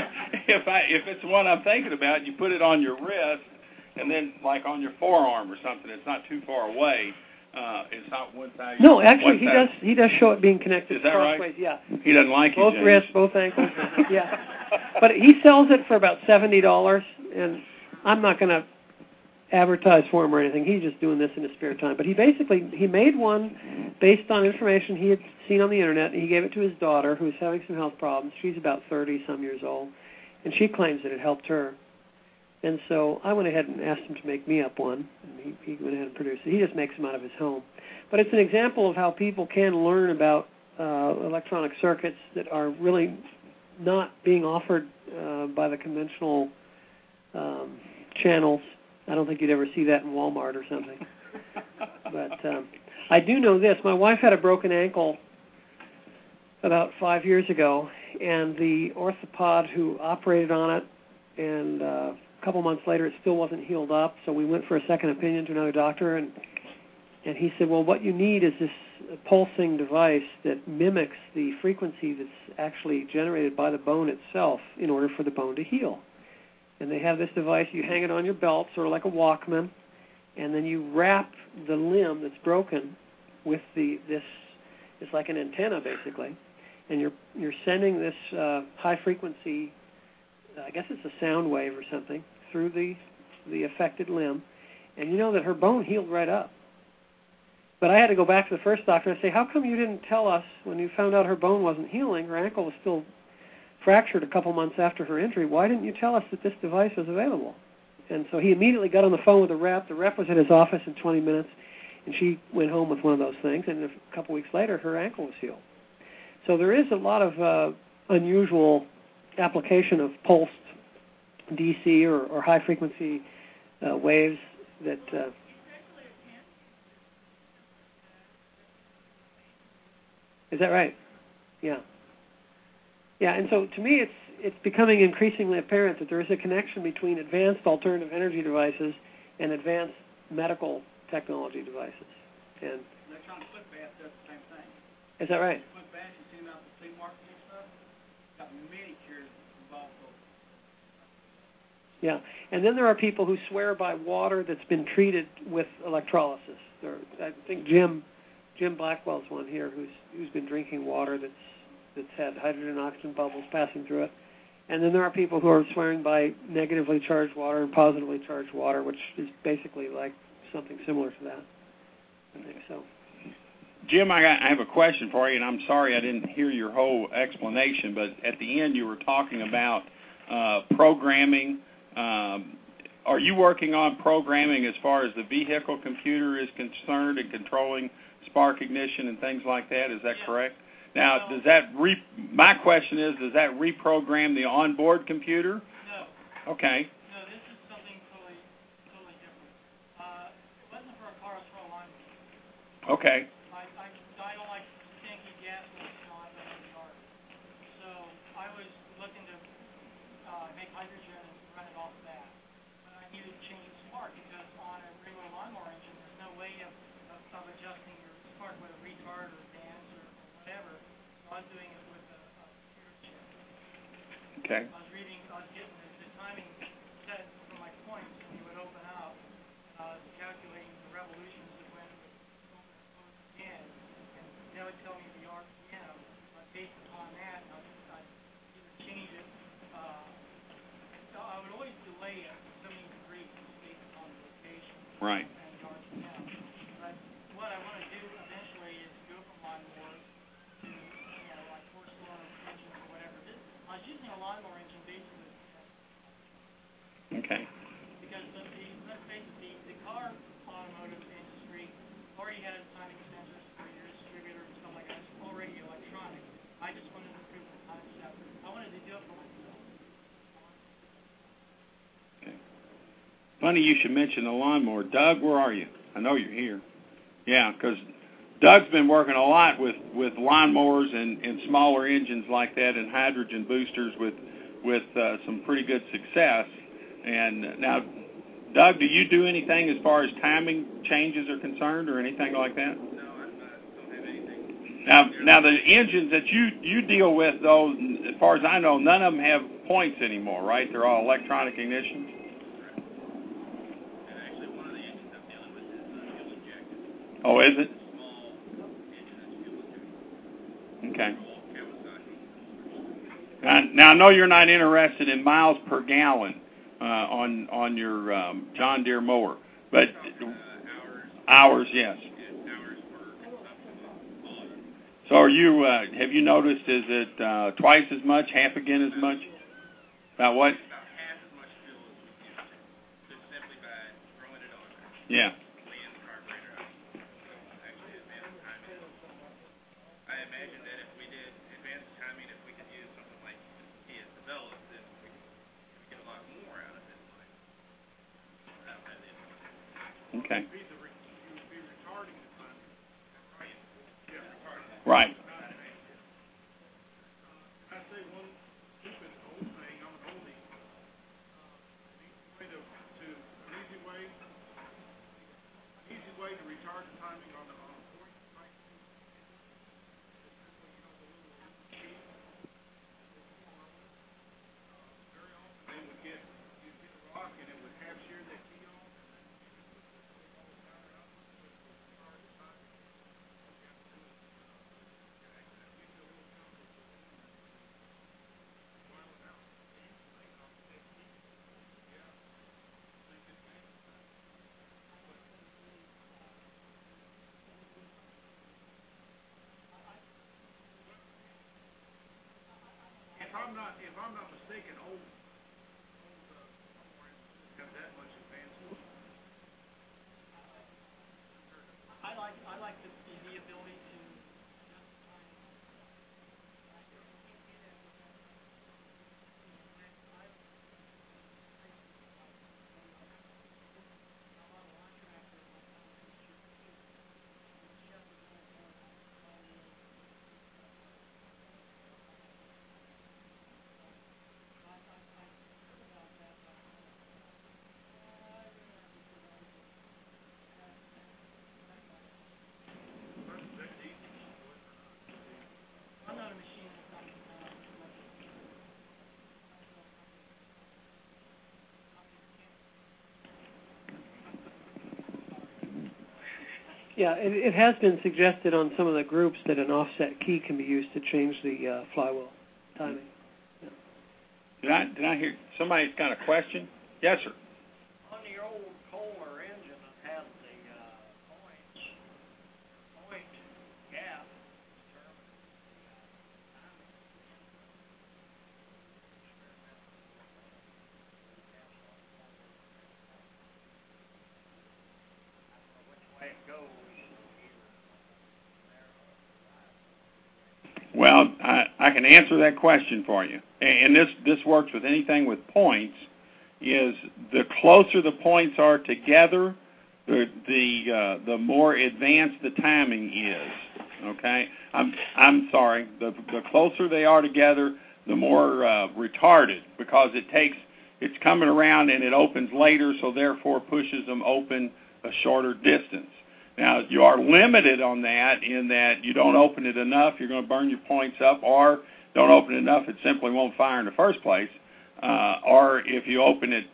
If it's the one I'm thinking about, you put it on your wrist. And then, like on your forearm or something, it's not too far away. It's not one side. No, actually, he does show it being connected. Is that crossways. right? Yeah. He doesn't like both it. Both wrists, both ankles. Yeah. But he sells it for about $70, and I'm not going to advertise for him or anything. He's just doing this in his spare time. But he made one based on information he had seen on the internet, and he gave it to his daughter, who's having some health problems. She's about 30-some years old, and she claims that it helped her. And so I went ahead and asked him to make me up one, and he went ahead and produced it. He just makes them out of his home. But it's an example of how people can learn about electronic circuits that are really not being offered by the conventional channels. I don't think you'd ever see that in Walmart or something. But I do know this. My wife had a broken ankle about 5 years ago, and the orthopod who operated on it, and a couple months later it still wasn't healed up, so we went for a second opinion to another doctor, and he said, well, what you need is this pulsing device that mimics the frequency that's actually generated by the bone itself in order for the bone to heal. And they have this device, you hang it on your belt, sort of like a Walkman, and then you wrap the limb that's broken with this, it's like an antenna basically, and you're sending this high frequency, I guess it's a sound wave or something, through the affected limb, and you know that her bone healed right up. But I had to go back to the first doctor and say, how come you didn't tell us when you found out her bone wasn't healing, her ankle was still fractured a couple months after her injury, why didn't you tell us that this device was available? And so he immediately got on the phone with the rep. The rep was at his office in 20 minutes, and she went home with one of those things, and a couple weeks later her ankle was healed. So there is a lot of unusual application of pulsed DC or high-frequency waves that... Is that right? Yeah. Yeah, and so to me it's becoming increasingly apparent that there is a connection between advanced alternative energy devices and advanced medical technology devices. And Electronic foot bath does the same thing. Is that right? Foot bath, you see about the flea market and stuff, got many cures involved with. Yeah, and then there are people who swear by water that's been treated with electrolysis. I think Jim Blackwell's one here who's been drinking water that's had hydrogen and oxygen bubbles passing through it. And then there are people who are swearing by negatively charged water and positively charged water, which is basically like something similar to that. I think so. Jim, I have a question for you, and I'm sorry I didn't hear your whole explanation, but at the end you were talking about programming. Are you working on programming as far as the vehicle computer is concerned and controlling spark ignition and things like that? Is that correct? Now, does that my question is, does that reprogram the onboard computer? No. Okay. No, this is something totally different. It wasn't for a car, it's for a lawnmower. Okay. I don't like stinky gas smelling in the yard. So I was looking to make hydrogen and run it off that. But I needed to change the spark because on a regular lawnmower engine, there's no way of adjusting your spark with a retard or bands or whatever. So I was doing it with a computer chip. Okay. I was getting the timing set for my points, and you would open up, and I was calculating the revolutions of when it would open and close again, and that would tell me the RPM. Based upon that, I'd either change it. So I would always delay it so many degrees based upon the location. Right. And the RPM. But what I want to do eventually is go from lawnmowers to, like 4-cylinder engines or whatever. I was using a lawnmower engine basically. Okay. Because let's face it, the car automotive industry already has timing sensors for your distributor and stuff like that. It's already electronic. I just wanted to improve the time stuff. I wanted to do it for myself. Okay. Funny you should mention the lawnmower. Doug, where are you? I know you're here. Yeah, because Doug's been working a lot with lawnmowers and smaller engines like that and hydrogen boosters with some pretty good success. And now, Doug, do you do anything as far as timing changes are concerned or anything like that? No, I don't have anything. Now the engines that you deal with, though, as far as I know, none of them have points anymore, right? They're all electronic ignitions. And actually, one of the engines I'm dealing with is fuel injected. Oh, is it? Small engine that's fuel injected. Okay. Kawasaki. Now I know you're not interested in miles per gallon on your John Deere mower, but hours, yes. Hours per consumption. So are you? Have you noticed? Is it twice as much, half again as much? About what? About half as much fuel as we used to, just simply by throwing it on there. Yeah. Clean the carburetor out. Actually, advanced timing. I imagine that if we did advanced timing, if we could use something like he has developed, then we could get a lot more out of it. Okay. You would be retarding the timing. Right. Yeah, retarding. Right. I say one stupid old thing. I'm an oldie. Easy way to retard the timing on the point type. Very often they would get a rock and it would half shear that key on. If I'm not mistaken, old have that much advancement. I like the ability to adjust the timing. I'm not a machinist. Yeah, it has been suggested on some of the groups that an offset key can be used to change the flywheel timing. Yeah. Did I hear somebody's got a question? Yes, sir. On the old Kohler engine that had the Well, I can answer that question for you. And this works with anything with points, is the closer the points are together, the more advanced the timing is. Okay? I'm sorry. The closer they are together, the more retarded, because it's coming around and it opens later, so therefore pushes them open a shorter distance. Now, you are limited on that in that you don't open it enough, you're going to burn your points up, or don't open it enough, it simply won't fire in the first place. Or if you open it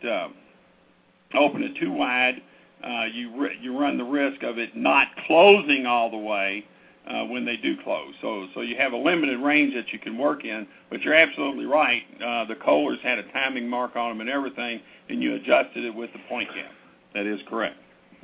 too wide, you run the risk of it not closing all the way when they do close. So you have a limited range that you can work in, but you're absolutely right. The Kohlers had a timing mark on them and everything, and you adjusted it with the point gap. That is correct.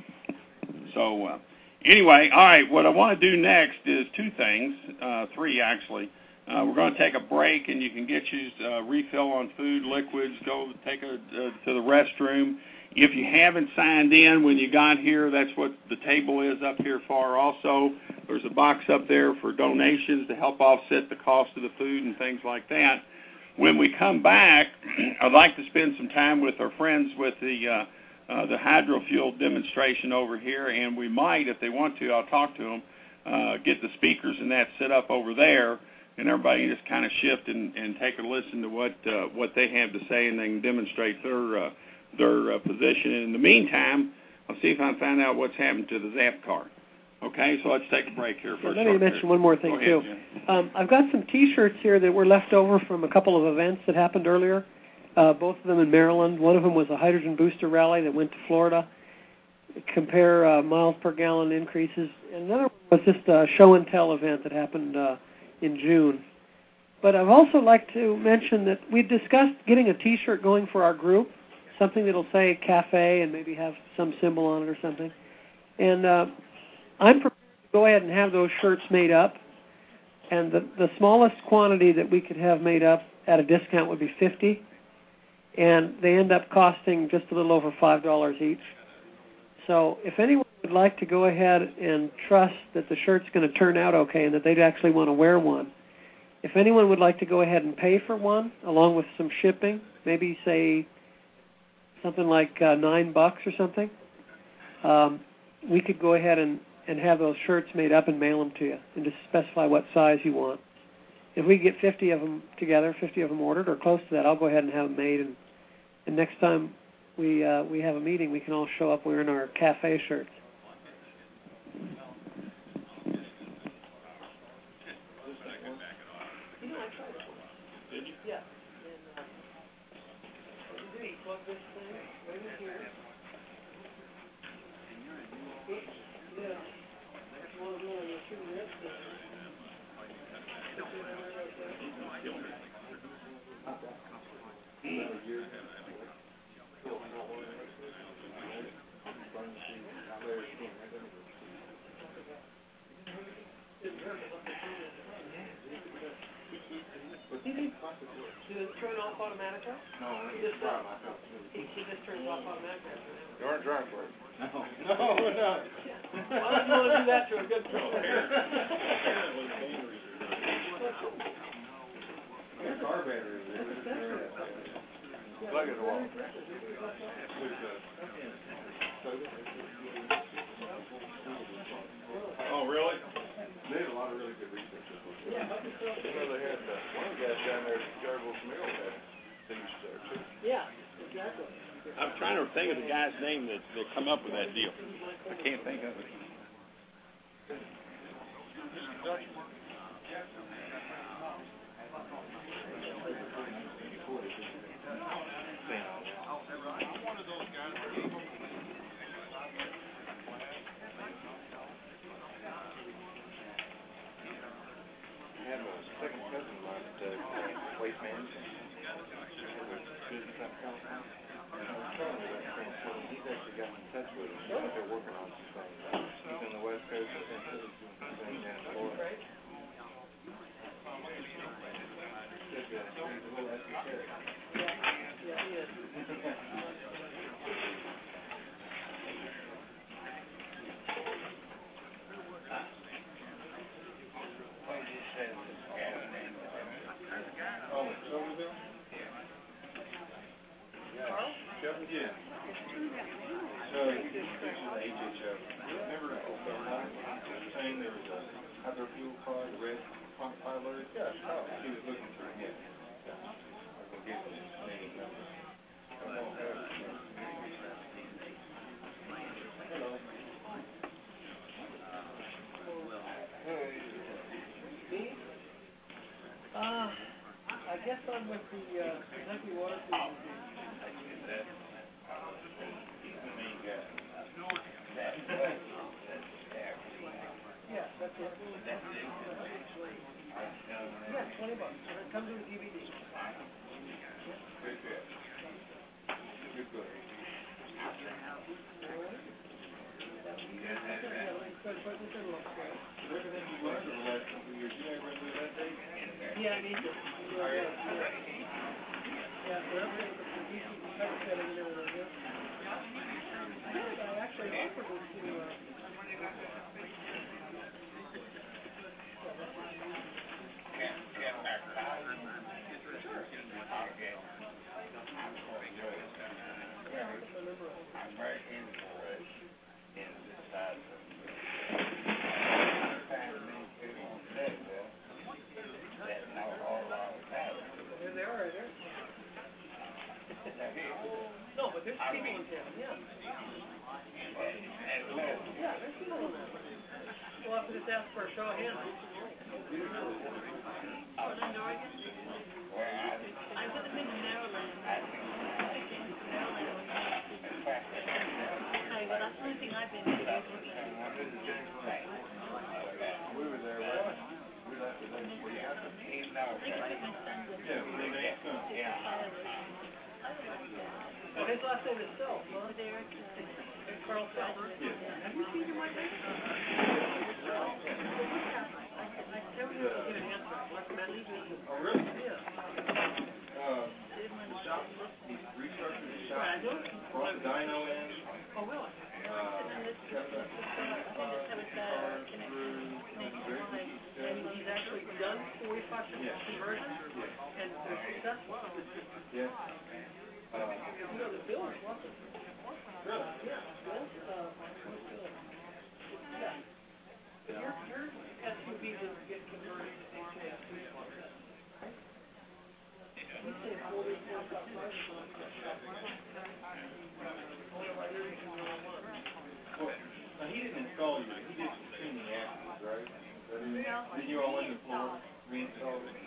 So anyway, all right, what I want to do next is two things, three actually. We're going to take a break, and you can get your refill on food, liquids, go take to the restroom. If you haven't signed in when you got here, that's what the table is up here for also. There's a box up there for donations to help offset the cost of the food and things like that. When we come back, I'd like to spend some time with our friends with the hydrofuel demonstration over here, and we might, if they want to, I'll talk to them, get the speakers and that set up over there, and everybody just kind of shift and take a listen to what they have to say, and they can demonstrate their position. And in the meantime, I'll see if I can find out what's happened to the ZAP card. Okay, so let's take a break here for a short Let me mention one more thing, Go ahead, too. I've got some T-shirts here that were left over from a couple of events that happened earlier, both of them in Maryland. One of them was a hydrogen booster rally that went to Florida. Compare miles per gallon increases. And another one was just a show and tell event that happened in June. But I'd also like to mention that we discussed getting a T-shirt going for our group, something that'll say cafe and maybe have some symbol on it or something. And I'm prepared to go ahead and have those shirts made up. And the smallest quantity that we could have made up at a discount would be 50. And they end up costing just a little over $5 each. So if anyone would like to go ahead and trust that the shirt's going to turn out okay and that they'd actually want to wear one, if anyone would like to go ahead and pay for one, along with some shipping, maybe say something like $9 or something, we could go ahead and have those shirts made up and mail them to you and just specify what size you want. If we get 50 of them together, 50 of them ordered or close to that, I'll go ahead and have them made. And next time we have a meeting, we can all show up wearing our cafe shirts. Yeah. Did he plug this thing right in here? Yeah. Did it turn off automatically? No, he just turns off automatically. You aren't drunk, right? No. No. Why would you want to do that to a good person? Car battery. Plug it in the wall. Oh, really? They had a lot of really good research. Yeah. They had one of the guys down there at Gargoyle's Mill had things there, too. Yeah, exactly. I'm trying to think of the guy's name that come up with that deal. I can't think of it. I have a second cousin of mine at Waste Management. Business up in California. He's actually got in touch with him. They're working on some things. He's on the West Coast and he's doing some things down in Florida. Yeah. So, HHO. Remember, saying there was a hydrofuel car, the red pilot? Yeah. Oh, she was looking for him. I'll get his name. Hello. Me? I guess I'm with the Kentucky Water Treatment. Yeah, that's it. Yeah, $20. It comes with a DVD. Good bit. Good book. Everything you learned in the last couple of years, you ever do that, Dave? Yeah, I need to. Yeah, well, the DC type setting and everything. I actually offered it to. No, but there's people in town, yeah. Yeah, there's people in there. We'll have to just ask for a show of hands. Portland, Oregon? I would have been in Maryland. Okay, well, that's the only thing I've been to. We were there, we left it there. I took my son with Yeah, we were there. Well, his last name is Self, huh? there. Carl Self. Have you seen him like that? I never knew I was going to answer. I recommend these. Oh, really? Yeah. The shop, he's restructured the shop. Right, I know. Brought the dyno in. Oh, really? And he's actually done 45 conversions, and they're successful. Yeah. You know, the bill is awesome. Really? Yeah, Bill, yeah. Your SUV didn't get converted to HAS. We say 40, 45 Well, now he didn't install you, he did some tuning afterwards, right? Then you all went to the floor, reinstalled it?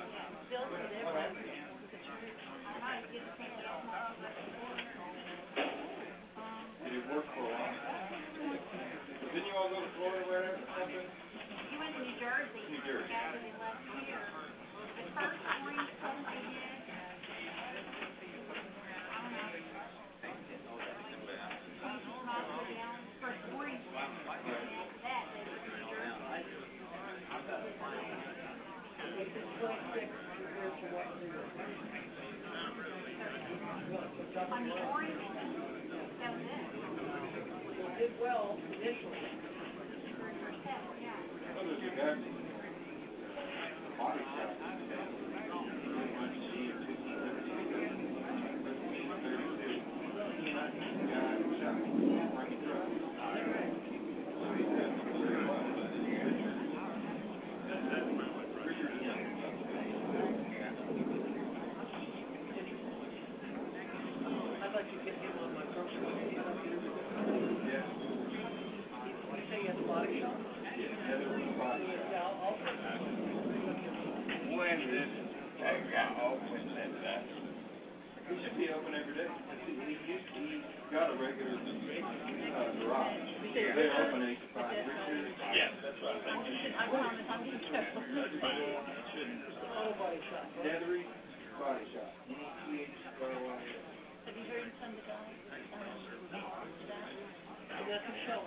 Did it work for a while? Didn't you all go to Florida right after something? He went to New Jersey. New Jersey. After they left here. The first orange coat they did. First orange. And after that, they went to New Jersey. On the orange, that was it. It did well initially. Oh, there's a guy. Body shop. I'd like to get him on my program. Yeah. You say he has a body shop? Yeah, there was a body shop. Yeah, I'll When this guy opens it, he should be open every day. He's got a regular garage. They open 8 to 5. Yeah, that's what I think. I promise I'll be careful. Auto body shop. Nethery Body Shop. NETHRY. Have you heard from the guy? And that's a show.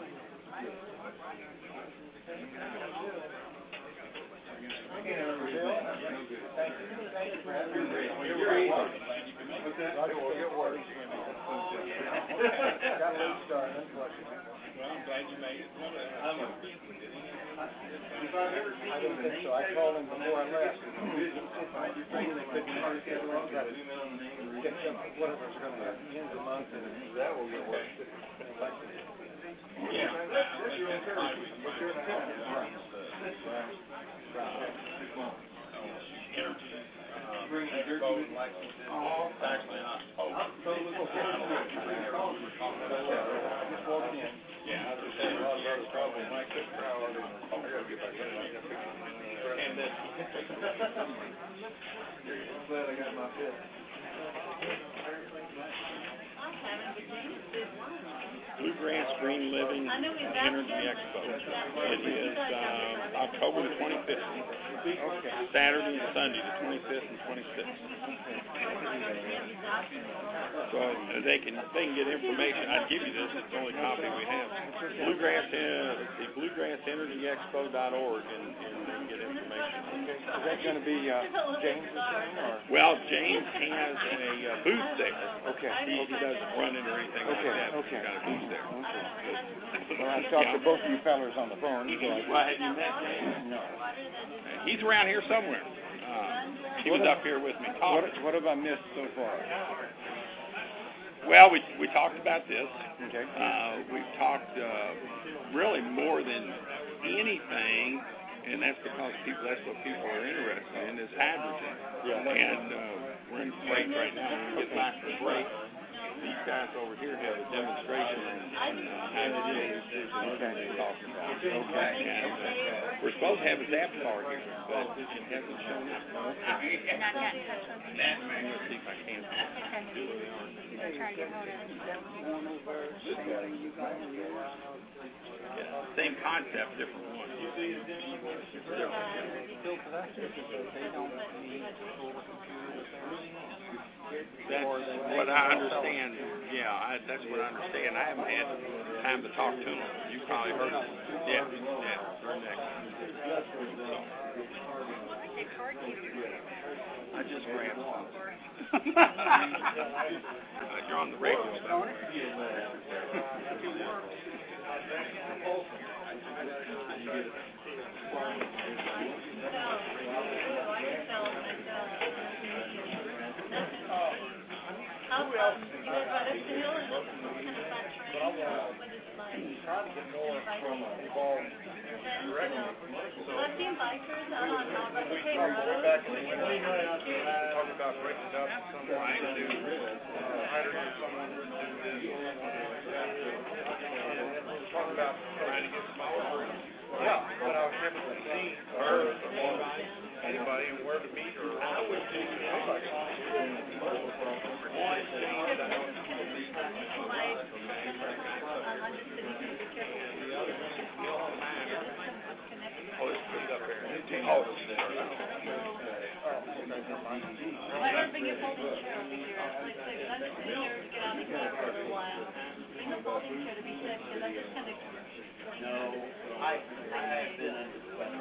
You're easy. What's that? It will get worse. Got a late start, unfortunately. Well, I'm glad you made it. I didn't think so. I called him before I left. They couldn't get some, whatever's going to end the month, and that will get worse. Yeah. What's your encouragement? Energy. Bring your boat licenses. Actually, not boat. Just walked in. Yeah, I was saying, well, there's probably my good crowd. I gotta get back in. And then. I'm glad I got my fill. Bluegrass Green Living Energy Expo. It is October the 25th. Saturday and Sunday, the 25th and 26th. So they can get information. I'd give you this. It's the only copy we have. BluegrassEnergyExpo.org and get information. Is that going to be James' thing, or? Well, James has a booth there. Okay. He doesn't run it or anything like that. Okay. He's got a booth there. Well, I talked to both of you fellas on the phone. Well, have you met James? No. He's around here somewhere. He was up here with me talking. What have I missed so far? Well, we talked about this. Okay. We've talked really more than anything, and that's because that's what people are interested in, is hydrogen. Yeah. And we're in break right now. When we get back to break, these guys over here have a demonstration on hydrogen they're talking about. Okay. And we're supposed to have a zap car here, but it hasn't shown up. Not yet. Let's see if I can do it. Yeah, same concept, different one. That's what I understand. Yeah, that's what I understand. I haven't had time to talk to them. You probably heard them. Yeah, they're next. So, I just grabbed some. You're on the radio, though. I've seen bikers out on Cave Road. Talk about breaking up some hydrogen, someone do this. Talk about trying to get smaller. Yeah, but I haven't seen heard from anybody and where to meet, or I would do No, I have been in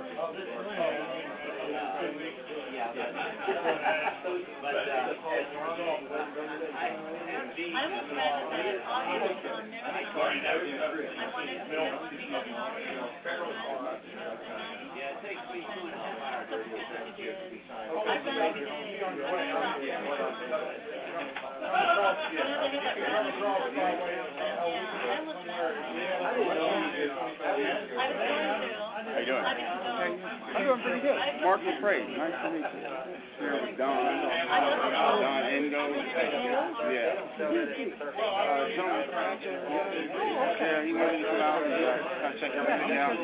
I almost read that audience on there. I wanted to because yeah, it takes me 2.5 hours to get there. I read every day. How you doing? I'm doing pretty good. Mark LaPrey. Nice to meet you. Here with Don Endo. Yeah. Gentleman Francis. Yeah, he wanted to come out and kind of check everything out.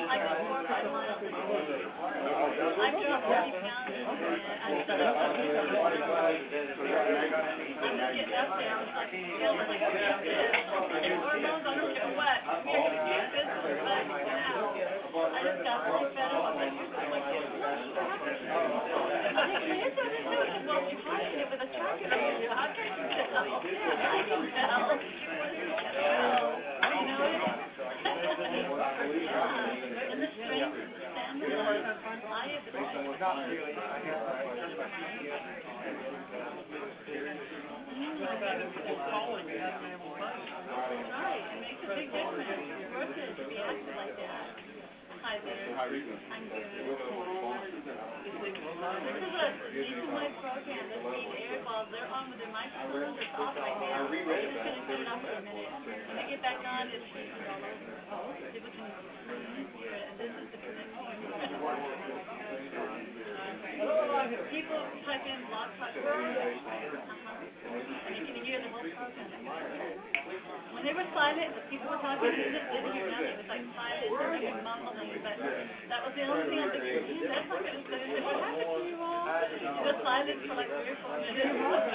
Calling me. I'm good. This is my program that's being aired while they're on with their microphones. It's off right now. I'm just going to turn it off for a minute. When they get back on, it's all over. People can hear it. And this is the connection. People type in Blog Talk Radio. And you can hear the whole program. When they were silent, the people were talking, they didn't hear nothing. It was like silent and like mumbling. But that was the only thing I was like, that's not going to say. What happened to you all? It was silent for like 3 or 4 minutes.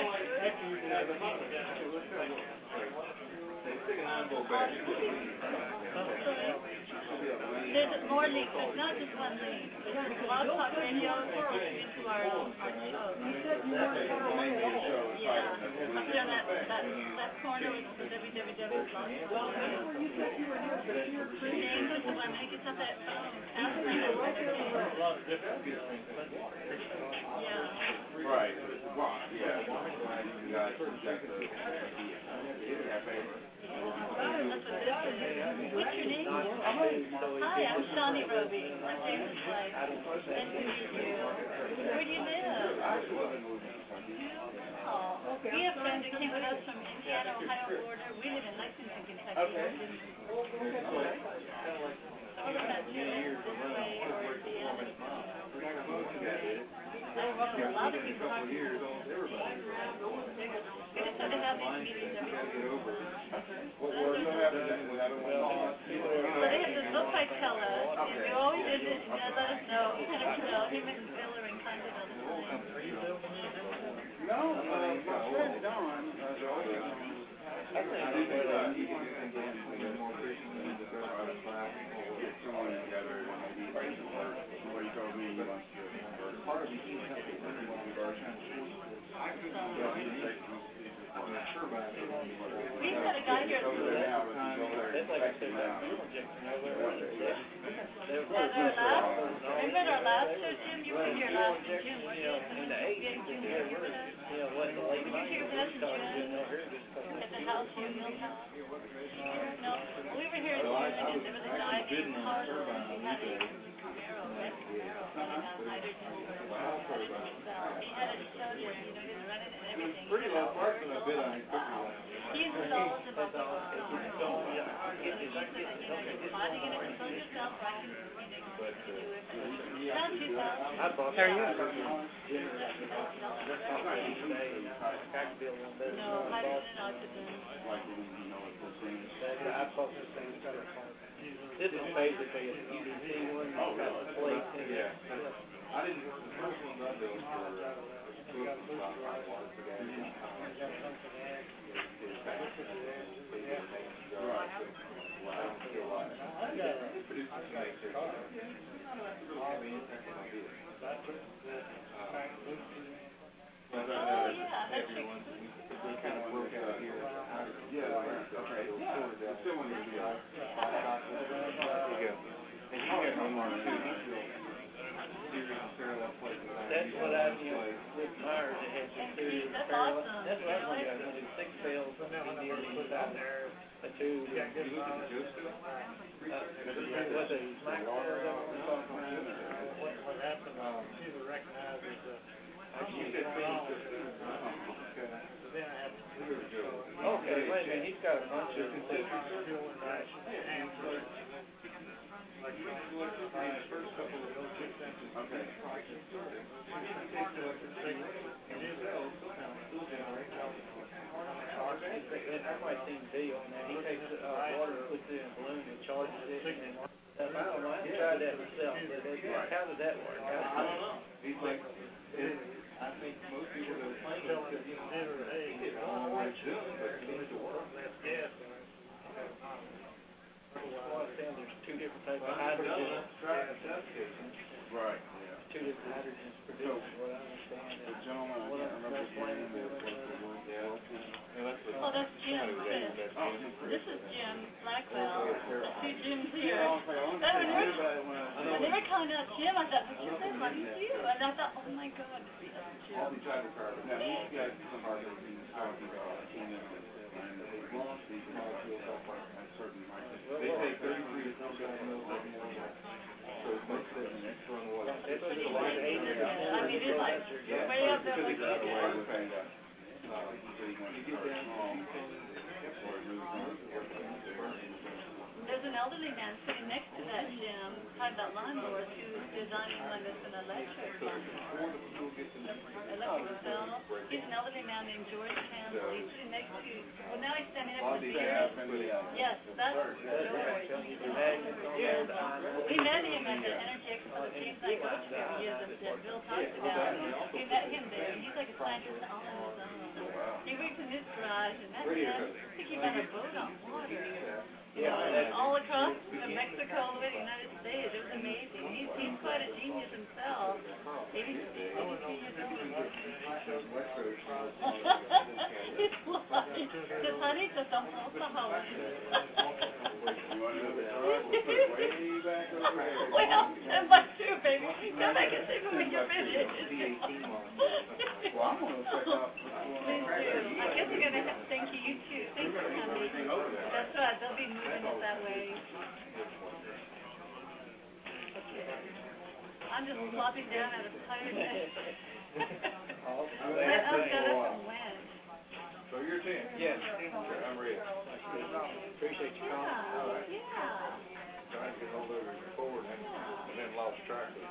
There's more links. There's not just one link. There's Blog Talk Radio into our show. Yeah. Up there in that corner is the www.blogtalk. James was the one that gets up that phone. Ask me. Yeah. Right. Well, yeah. You guys project the That's what this is. What's your name? Hi, I'm Shawnee Roby. I'm James' wife. Nice to meet you. Where do you live? Oh, we have friends that came with us from Indiana, Ohio border. We live in Lexington, Kentucky. All of that too, this way or Indiana. A lot of people are we just have to have these meetings every week. So they have this book by Tella, and we always visit and let us know, him and Bill are in contact all the time. No, my friend Don, I think more efficient to go out of class and get someone together and maybe like work. Somebody told me he wants to work. Part of it is We've got a guy here at school. Remember our last show, Jim? You were here last in June, weren't you? Did you hear with us in June? At the house here in Milltown? No, we were here in June, and there was a guy named Carter. He had a Camaro, red Camaro, running on hydrogen. He had a show there, he was running and everything. Pretty low parts in a bit on it. He installs about the body in it, so yourself, I can do it. Down 2,000. How are you? No, hydrogen and oxygen. This is basically a UDC one. Oh, really? Yeah. I didn't, the first ones I built were water for gas. That's what I do with Myers. It has some serious parallel. That's what I was going to do. 6 fails. Immediately put out there a 2. What's a smack there? What happened? She recognizes okay, wait a minute. He's got a bunch of That's why I've seen video on that. He takes water, puts it in a balloon, and charges it. And I don't know. I haven't tried that myself, but how does that work? I don't know. He's like, I think most people that are playing it always do, but it needs to work. Yes. Well, I understand there's 2 different types of hydrogen. Right. 2 different hydrogens produced, what I understand. The gentleman, I can't remember his name, that was the word. Oh, that's Jim Chris. This is Jim Blackwell. I see Jim's here. When they were calling out Jim, I thought, what's that? What is you? And I thought, oh my God, this is Jim. All these other cars. Now, these guys, some of these talking about these molecules up at certain markets. They take 33 to 47 mils of more. So it's much I mean, it's like way up there with There's an elderly man sitting next to that gym, talking about lawnmowers, who's designing one that's an electric lawnmower. Electric cell. He's an elderly man named George Campbell. He's sitting next to, well, now he's standing next to the deer. Yes, that's George. We met him at the Energy Expo that James and I go to every year that Bill talks about. We met him there. He's like a scientist all on his own. He works in his garage, and that man, I think he got a boat on water. You know, all across Mexico, the United States. It was amazing. He's quite a genius himself. 83 years old. It's funny. The funny to some Oklahoma. Well, stand by too, baby. Come back and see me when you're finished. Please do. I guess we're going to have to thank you too. Thanks for coming. That's right. They'll be moving it that way. I'm just flopping down out of tiredness. I got up and went. So you're 10? Yes. I'm ready. Appreciate you calling. Yeah. Trying to get hold of it before and then lost track of it.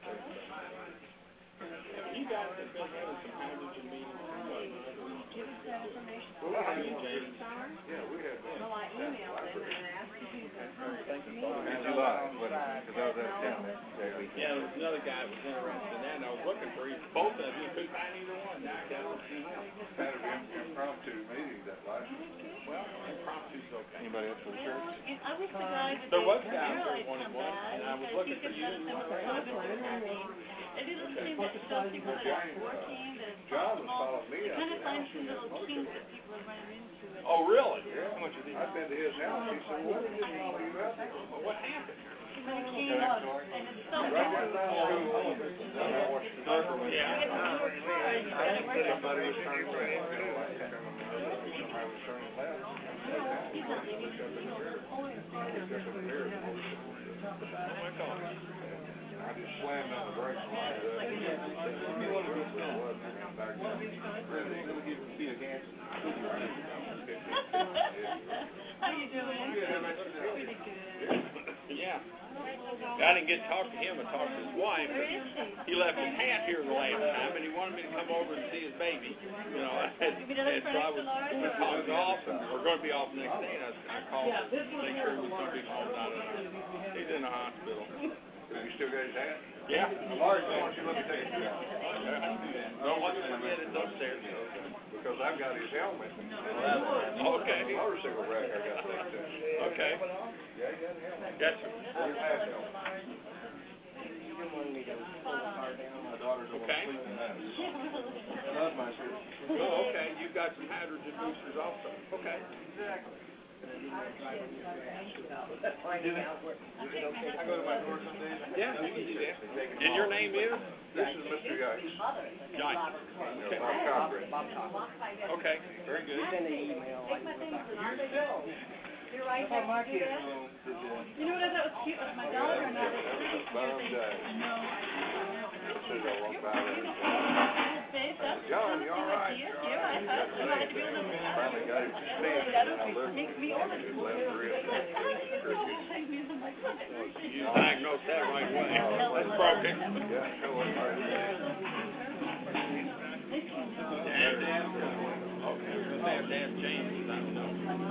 You guys have been having some hydrogen meetings. Give us that information. Well, Yeah, we have. well, I emailed them and asked if you could come to the In July, because I was out of town that weekend. Yeah, there was another guy that was interested in that, and I was looking for both of you. Couldn't find either one. Now I got to see him. Had an impromptu meeting that last week. Well, impromptu's okay. Anybody else for the church? I wish the guy would There was a the guy girl there had one come one, back and I was because looking he for could you. have some service or something. And it was thing that shows people that are working, that it's possible. It kind of finds some little kinks that people are running into. Oh, really? Yeah. I've been to his house. He said, what did you call you out there? Well, what happened? When it came up, and it's so Right down the school. I watched the doctor when you get to do a car, and you gotta work on somebody was turning right. Somebody was turning left. He's not leaving. I just slammed on the brakes. How you doing? Pretty good. Yeah. I didn't get to talk to him. I talked to his wife. Where is she? He left his hat here the last time, and he wanted me to come over and see his baby. You know, I had, You done it for so I was off, and we're going to be off next day, and I called to make sure he was going to be home. He's in the hospital. You still got his hat? Yeah. Mark, why don't you let me take it? Don't want to forget it upstairs. Because I've got his helmet. Okay. Motorcycle rack I got that too. Okay. Gotcha. My daughter's the one Okay. sleeping in that. I love my sister. Oh, okay. You've got some hydrogen boosters also. Okay. I go to my door some days. Yeah, you can do that. And your name is? This is Mr. Yikes. Yikes. Okay. Bob Cochran. Okay. Very good. You're right there. You do that? You know what I thought was cute was my daughter and I were sitting here. John, you all right? Yeah, I thought so. I had to be on the Finally got him to stand and I listened. Makes me want to. Left wrist. You diagnosed that right away. That's broken. Yeah, show us how it is. Dad James. I don't know.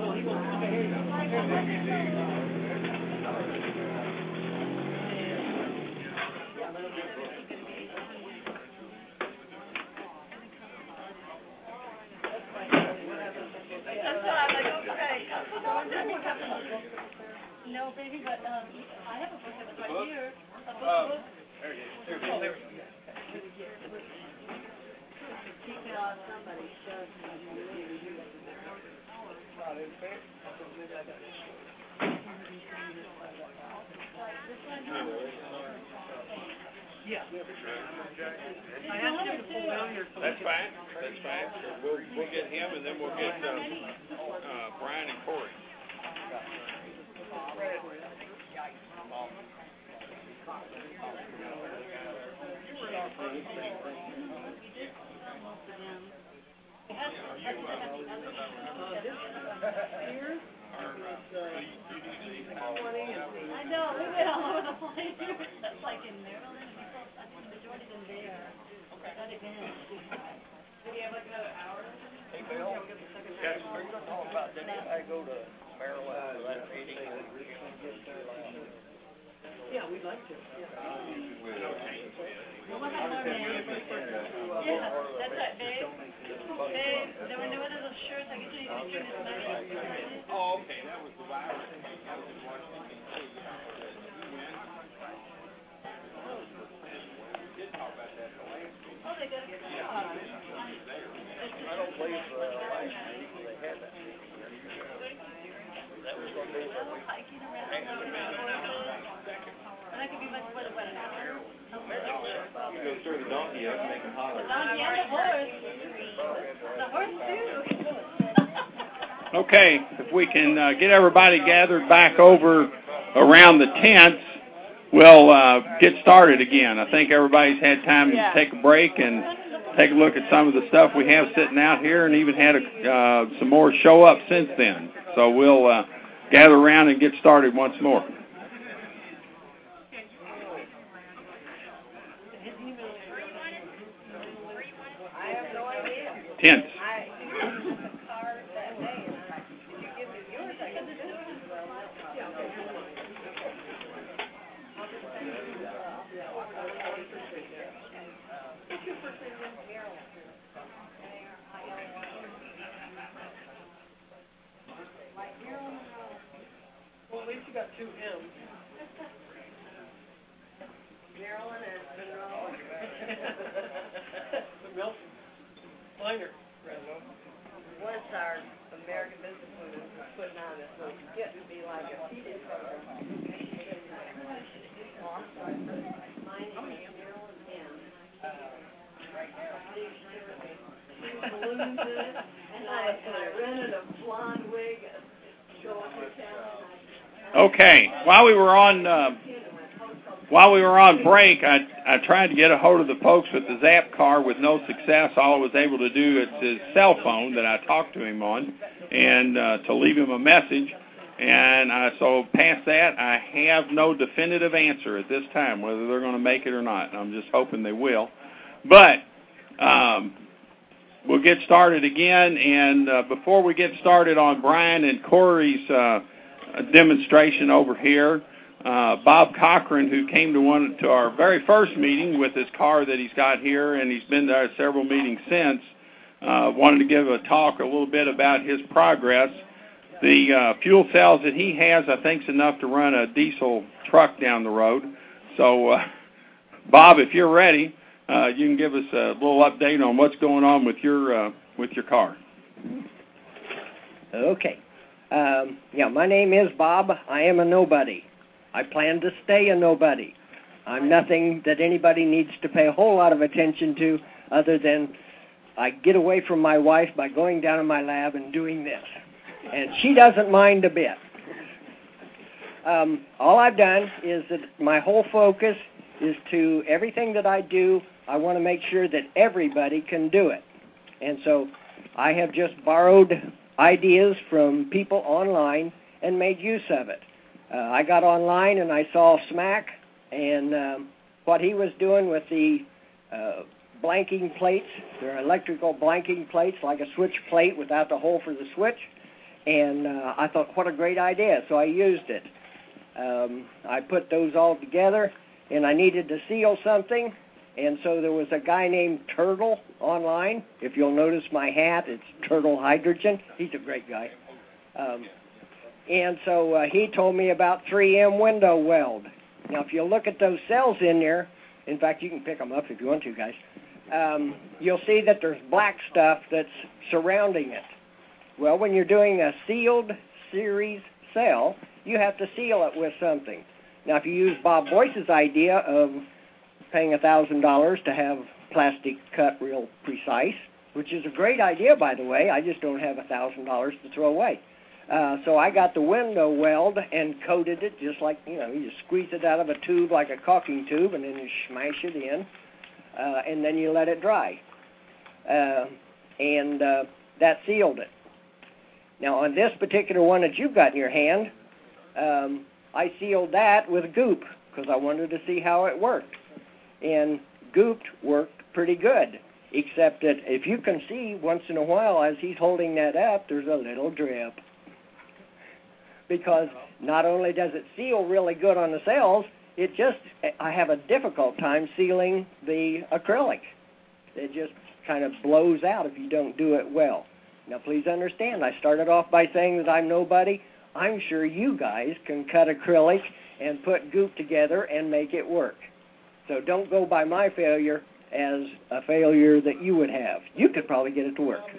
No, baby, but I have a book that was right here. A book. There you go. Keep it on somebody. Yeah. I asked him to pull down here. That's fine. That's fine. So we'll get him, and then we'll get Brian and Corey. I know, we went all over the place. That's like in Maryland, and people, I think the majority of them there. That again. Did you have like another hour? Hey, Bill. Yes. We're going to talk about, did anybody go to Maryland for that meeting? Yeah, we'd like to. Yeah, that's right, babe. Babe, there were no other little shirts. I get you these pictures of that. Oh, okay, that was the virus thing. I was just watching TV. Oh, they got a good job. I don't believe last week they had that meeting. That was going to be the week. Hiking around. That could be much better, what, an hour? You go stir the donkey up and make him holler. The donkey and the horse. The horse, too. Okay, if we can get everybody gathered back over around the tents, we'll get started again. I think everybody's had time to take a break and take a look at some of the stuff we have sitting out here, and even had some more show up since then. So we'll gather around and get started once more. Tents. Well, at least you got two M's. Maryland and Monroe. Milton. Minor. Once our American businesswoman was putting on this little skit to be like a TV program. Awesome. My name is Marilyn M. Balloons in it, and I rented a blonde wig and go to town. Okay, while we were on break, I tried to get a hold of the folks with the Zap car with no success. All I was able to do is his cell phone that I talked to him on, and to leave him a message. And so past that, I have no definitive answer at this time whether they're going to make it or not. I'm just hoping they will. But we'll get started again. And before we get started on Brian and Corey's demonstration over here, Bob Cochran, who came to our very first meeting with his car that he's got here, and he's been there at several meetings since, wanted to give a talk a little bit about his progress. The fuel cells that he has, I think, is enough to run a diesel truck down the road. So, Bob, if you're ready, you can give us a little update on what's going on with your car. Okay. My name is Bob. I am a nobody. I plan to stay a nobody. I'm nothing that anybody needs to pay a whole lot of attention to, other than I get away from my wife by going down in my lab and doing this. And she doesn't mind a bit. All I've done is that my whole focus is to everything that I do, I want to make sure that everybody can do it. And so I have just borrowed ideas from people online and made use of it. I got online and I saw Smack and what he was doing with the blanking plates. They're electrical blanking plates, like a switch plate without the hole for the switch. And I thought, what a great idea, so I used it. I put those all together, and I needed to seal something, and so there was a guy named Turtle online. If you'll notice my hat, it's Turtle Hydrogen. He's a great guy. And so he told me about 3M window weld. Now, if you look at those cells in there, in fact, you can pick them up if you want to, guys, you'll see that there's black stuff that's surrounding it. Well, when you're doing a sealed series cell, you have to seal it with something. Now, if you use Bob Boyce's idea of paying $1,000 to have plastic cut real precise, which is a great idea, by the way, I just don't have $1,000 to throw away. So I got the window weld and coated it just like, you just squeeze it out of a tube like a caulking tube, and then you smash it in. and then you let it dry. And that sealed it. Now, on this particular one that you've got in your hand, I sealed that with goop because I wanted to see how it worked. And goop worked pretty good, except that if you can see once in a while as he's holding that up, there's a little drip. Because not only does it seal really good on the cells, I have a difficult time sealing the acrylic. It just kind of blows out if you don't do it well. Now, please understand, I started off by saying that I'm nobody. I'm sure you guys can cut acrylic and put goop together and make it work. So don't go by my failure as a failure that you would have. You could probably get it to work.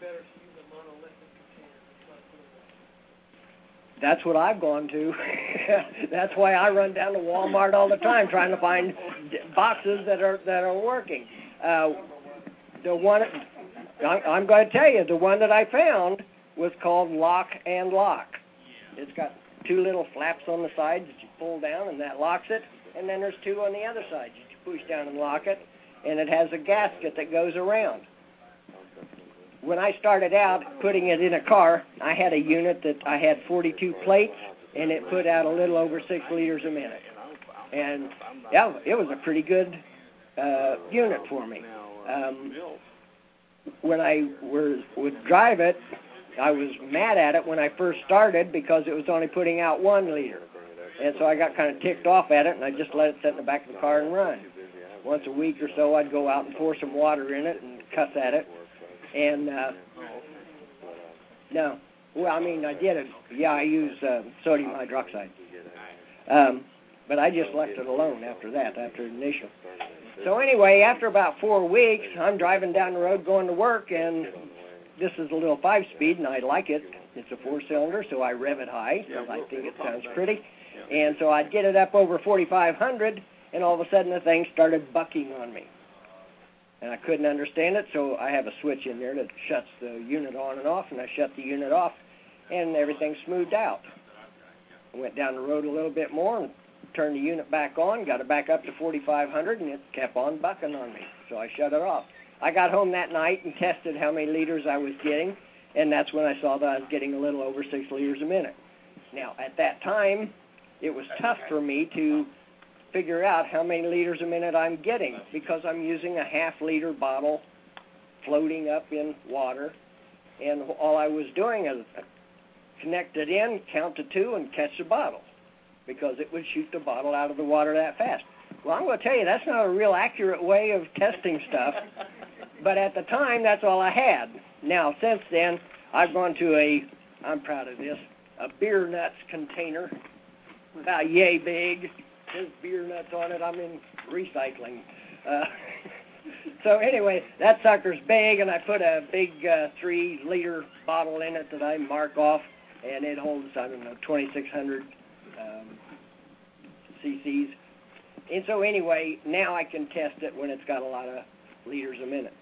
That's what I've gone to. That's why I run down to Walmart all the time trying to find boxes that are working. The one I'm going to tell you, the one that I found was called Lock and Lock. It's got two little flaps on the sides that you pull down, and that locks it. And then there's two on the other side that you push down and lock it. And it has a gasket that goes around. When I started out putting it in a car, I had a unit that I had 42 plates, and it put out a little over 6 liters a minute. And yeah, it was a pretty good unit for me. When I would drive it, I was mad at it when I first started because it was only putting out 1 liter. And so I got kind of ticked off at it, and I just let it sit in the back of the car and run. Once a week or so, I'd go out and pour some water in it and cuss at it. And, no. Well, I mean, I did it. Yeah, I use sodium hydroxide. But I just left it alone after that, after initial. So anyway, after about 4 weeks, I'm driving down the road going to work, and this is a little 5-speed, and I like it. It's a 4-cylinder, so I rev it high. I think it sounds pretty. And so I'd get it up over 4,500, and all of a sudden the thing started bucking on me. And I couldn't understand it, so I have a switch in there that shuts the unit on and off, and I shut the unit off, and everything smoothed out. I went down the road a little bit more and turned the unit back on, got it back up to 4,500, and it kept on bucking on me, so I shut it off. I got home that night and tested how many liters I was getting, and that's when I saw that I was getting a little over 6 liters a minute. Now, at that time, it was tough for me to figure out how many liters a minute I'm getting because I'm using a half-liter bottle floating up in water, and all I was doing is connect it in, count to 2, and catch the bottle because it would shoot the bottle out of the water that fast. Well, I'm going to tell you, that's not a real accurate way of testing stuff, but at the time, that's all I had. Now, since then, I've gone to I'm proud of this, a beer nuts container, about yay big. There's beer nuts on it. I'm in recycling. So anyway, that sucker's big, and I put a big 3-liter bottle in it that I mark off, and it holds, 2,600 cc's. And so anyway, now I can test it when it's got a lot of liters a minute.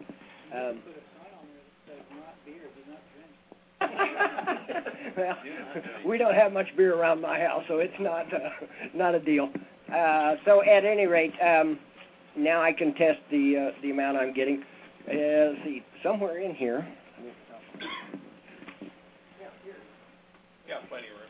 Well, we don't have much beer around my house, so it's not a deal. So at any rate, now I can test the amount I'm getting. Let's see, somewhere in here. Yeah, plenty of room.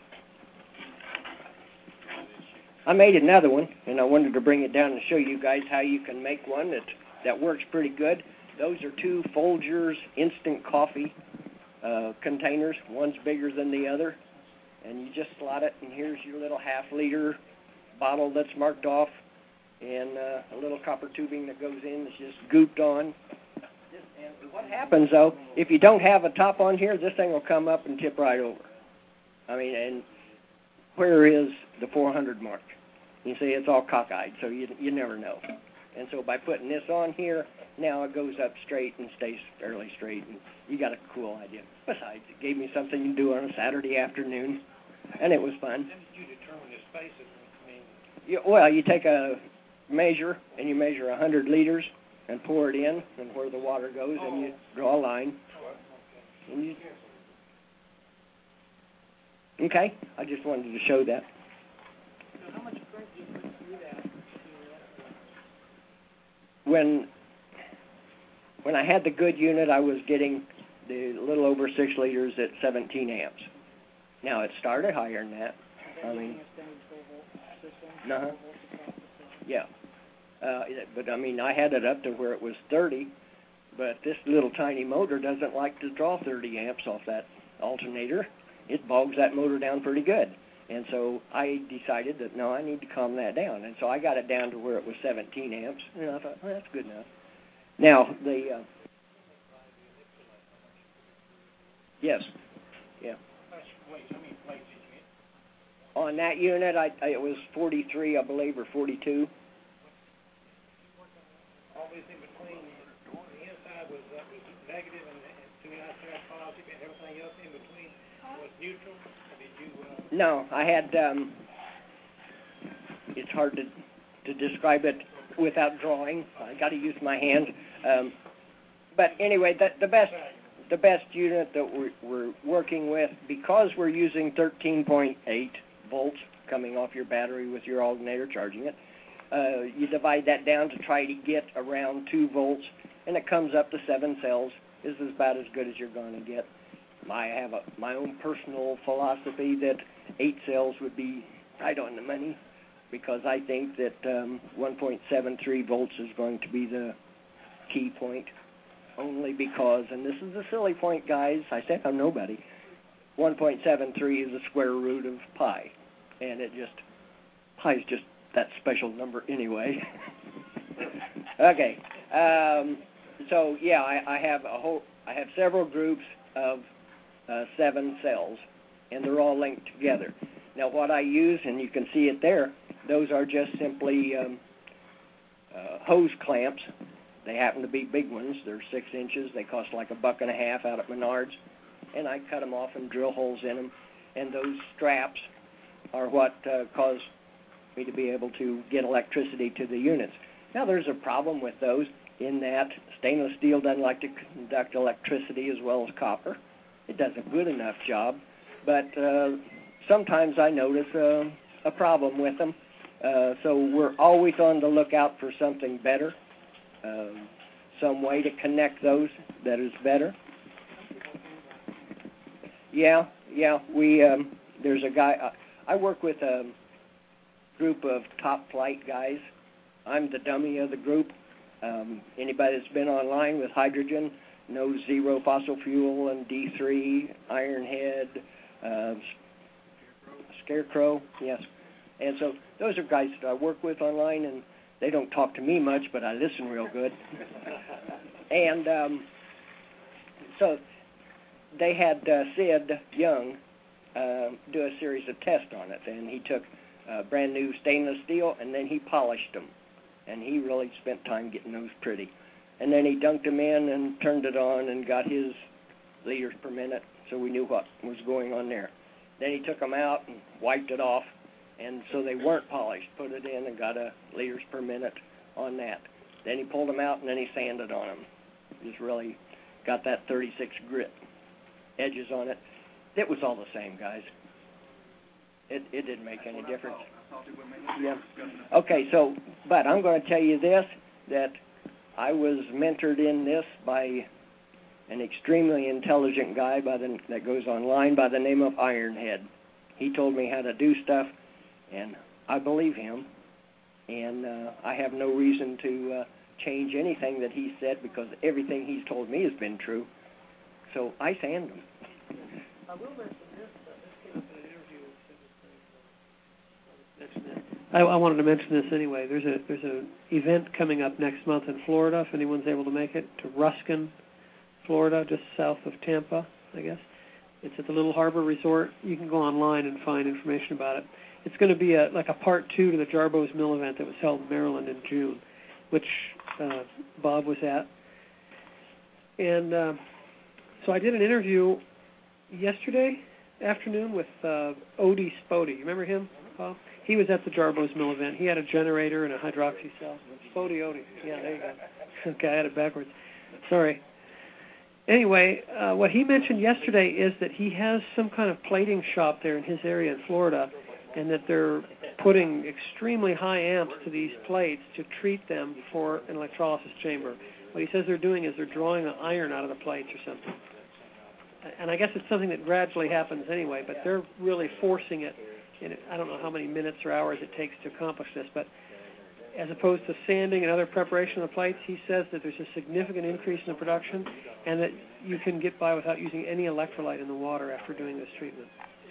I made another one, and I wanted to bring it down and show you guys how you can make one that works pretty good. Those are 2 Folgers instant coffee containers. One's bigger than the other, and you just slot it, and here's your little half-liter bottle that's marked off, and a little copper tubing that goes in that's just gooped on. And what happens, though, if you don't have a top on here, this thing will come up and tip right over. I mean, and where is the 400 mark? You see, it's all cockeyed, so you never know. And so by putting this on here, now it goes up straight and stays fairly straight, and you got a cool idea. Besides, it gave me something to do on a Saturday afternoon, and it was fun. When did you determine the spacing? Well, you take a measure, and you measure 100 liters, and pour it in, and where the water goes, and you draw a line. And okay, I just wanted to show that. So how much current do you put through that? when I had the good unit, I was getting the little over 6 liters at 17 amps. Now it started higher than that. I mean, yeah. But I mean, I had it up to where it was 30, but this little tiny motor doesn't like to draw 30 amps off that alternator. It bogs that motor down pretty good. And so I decided that, no, I need to calm that down. And so I got it down to where it was 17 amps. And I thought, well, that's good enough. Now, yes, yeah. On that unit, it was 43, I believe, or 42. Always in between, the inside was negative and the outside positive, and everything else in between was neutral. Did you? No, I had. It's hard to describe it without drawing. I got to use my hand. But anyway, the best unit that we're working with, because we're using 13.8 volts coming off your battery with your alternator charging it. You divide that down to try to get around 2 volts, and it comes up to 7 cells. This is about as good as you're going to get. I have my own personal philosophy that 8 cells would be right on the money, because I think that 1.73 volts is going to be the key point, only because, and this is a silly point, guys, I said I'm nobody, 1.73 is the square root of pi, and pi is just that special number anyway. Okay, so yeah, I have several groups of 7 cells, and they're all linked together. Now, what I use, and you can see it there, those are just simply hose clamps. They happen to be big ones. They're 6 inches. They cost like $1.50 out at Menards, and I cut them off and drill holes in them. And those straps are what cause me to be able to get electricity to the units. Now, there's a problem with those in that stainless steel doesn't like to conduct electricity as well as copper. It does a good enough job, but sometimes I notice a problem with them. So we're always on the lookout for something better, some way to connect those that is better. Yeah, we there's a guy, I work with a group of top flight guys. I'm the dummy of the group. Anybody that's been online with hydrogen knows Zero Fossil Fuel and D3, Ironhead, Scarecrow, yes. And so those are guys that I work with online, and they don't talk to me much, but I listen real good. And so they had Sid Young do a series of tests on it, and he took brand new stainless steel, and then he polished them, and he really spent time getting those pretty. And then he dunked them in and turned it on and got his liters per minute, so we knew what was going on there. Then he took them out and wiped it off, and so they weren't polished, put it in and got a liters per minute on that. Then he pulled them out and then he sanded on them. Just really got that 36 grit edges on it. It was all the same, guys. It didn't make any difference. Yeah. Okay, so, but I'm going to tell you this, that I was mentored in this by an extremely intelligent guy that goes online by the name of Ironhead. He told me how to do stuff, and I believe him, and I have no reason to change anything that he said, because everything he's told me has been true. So I sand them. I will mention this. This came up in an interview. I wanted to mention this anyway. There's a event coming up next month in Florida, if anyone's able to make it, to Ruskin, Florida, just south of Tampa, I guess. It's at the Little Harbor Resort. You can go online and find information about it. It's going to be like a part 2 to the Jarbo's Mill event that was held in Maryland in June, which Bob was at. And so I did an interview yesterday afternoon with Odie Spody. You remember him, Bob? He was at the Jarbo's Mill event. He had a generator and a hydroxy cell. Odie. Yeah, there you go. Okay, I had it backwards. Sorry. Anyway, what he mentioned yesterday is that he has some kind of plating shop there in his area in Florida and that they're putting extremely high amps to these plates to treat them for an electrolysis chamber. What he says they're doing is they're drawing the iron out of the plates or something. And I guess it's something that gradually happens anyway, but they're really forcing it. And I don't know how many minutes or hours it takes to accomplish this, but as opposed to sanding and other preparation of the plates, he says that there's a significant increase in the production and that you can get by without using any electrolyte in the water after doing this treatment.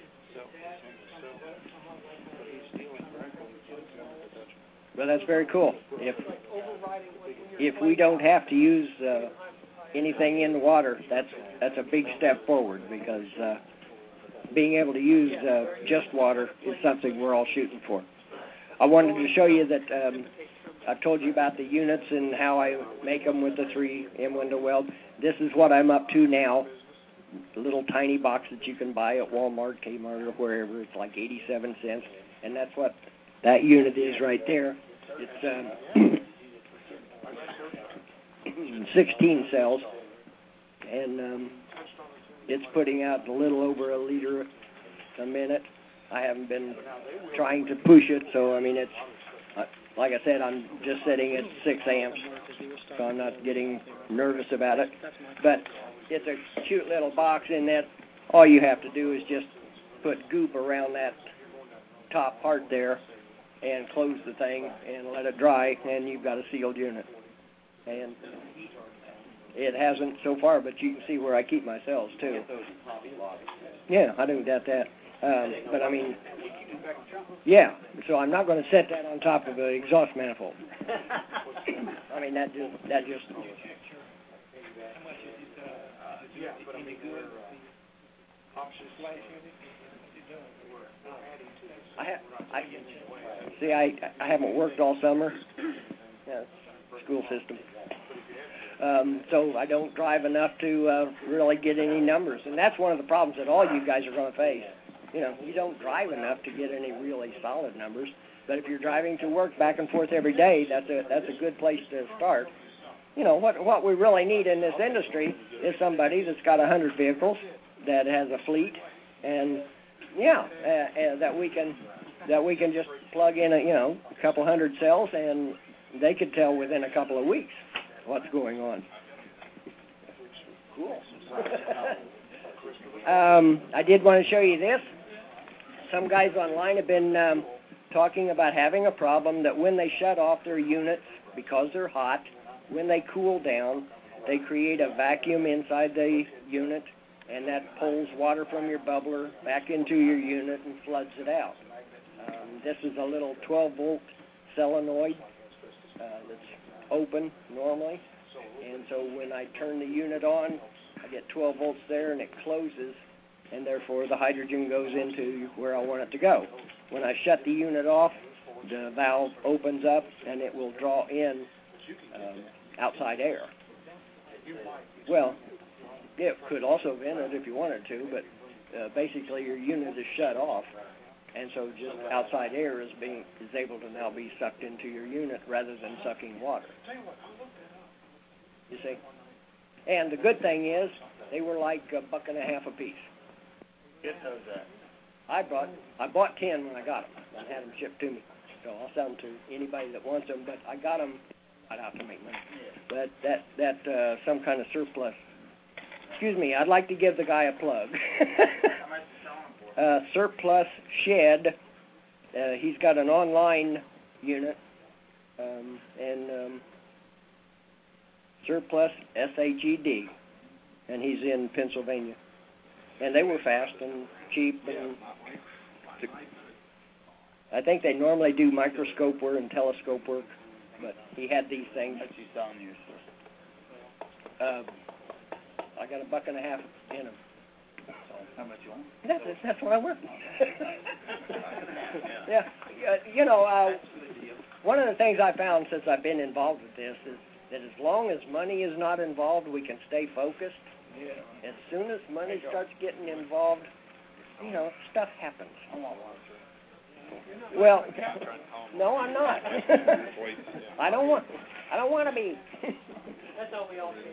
Well, that's very cool. If we don't have to use anything in the water, that's a big step forward, because being able to use just water is something we're all shooting for. I wanted to show you that I've told you about the units and how I make them with the 3 in-window weld. This is what I'm up to now. A little tiny box that you can buy at Walmart, Kmart, or wherever. It's like 87 cents, and that's what that unit is right there. It's 16 cells, and it's putting out a little over a liter a minute. I haven't been trying to push it, so I mean it's like I said, I'm just setting at 6 amps, so I'm not getting nervous about it. But it's a cute little box in that all you have to do is just put goop around that top part there and close the thing and let it dry, and you've got a sealed unit. And it hasn't so far, but you can see where I keep my cells too. Yeah, I don't doubt that. But I mean, yeah, so I'm not going to set that on top of an exhaust manifold. I mean, that just. I haven't worked all summer. Yeah, school system. So I don't drive enough to really get any numbers, and that's one of the problems that all you guys are going to face. You know, you don't drive enough to get any really solid numbers, but if you're driving to work back and forth every day, that's a good place to start. You know, what we really need in this industry is somebody that's got 100 vehicles, that has a fleet, and that we can just plug in a couple hundred cells, and they could tell within a couple of weeks what's going on. Cool. I did want to show you this. Some guys online have been talking about having a problem that when they shut off their units because they're hot, when they cool down, they create a vacuum inside the unit, and that pulls water from your bubbler back into your unit and floods it out. This is a little 12-volt solenoid that's open normally, and so when I turn the unit on, I get 12 volts there, and it closes, and therefore the hydrogen goes into where I want it to go. When I shut the unit off, the valve opens up, and it will draw in outside air. Well, it could also vent it if you wanted to, but basically your unit is shut off, and so just outside air is able to now be sucked into your unit rather than sucking water. You see? And the good thing is, they were like $1.50 a piece. Get those at? I bought 10 when I got them and had them shipped to me. So I'll sell them to anybody that wants them, but I got them not out to make money. But that some kind of surplus. Excuse me, I'd like to give the guy a plug. How much you selling them for? Surplus Shed. He's got an online unit, and Surplus SHED, and he's in Pennsylvania. And they were fast and cheap, and I think they normally do microscope work and telescope work, but he had these things. What you selling yours for? I got $1.50 in them. How much you want? That's what I want. Yeah, you know, one of the things I found since I've been involved with this is that as long as money is not involved, we can stay focused. As soon as money starts getting involved, you know, stuff happens. Well, no, I'm not. I don't want to be. That's all we all do.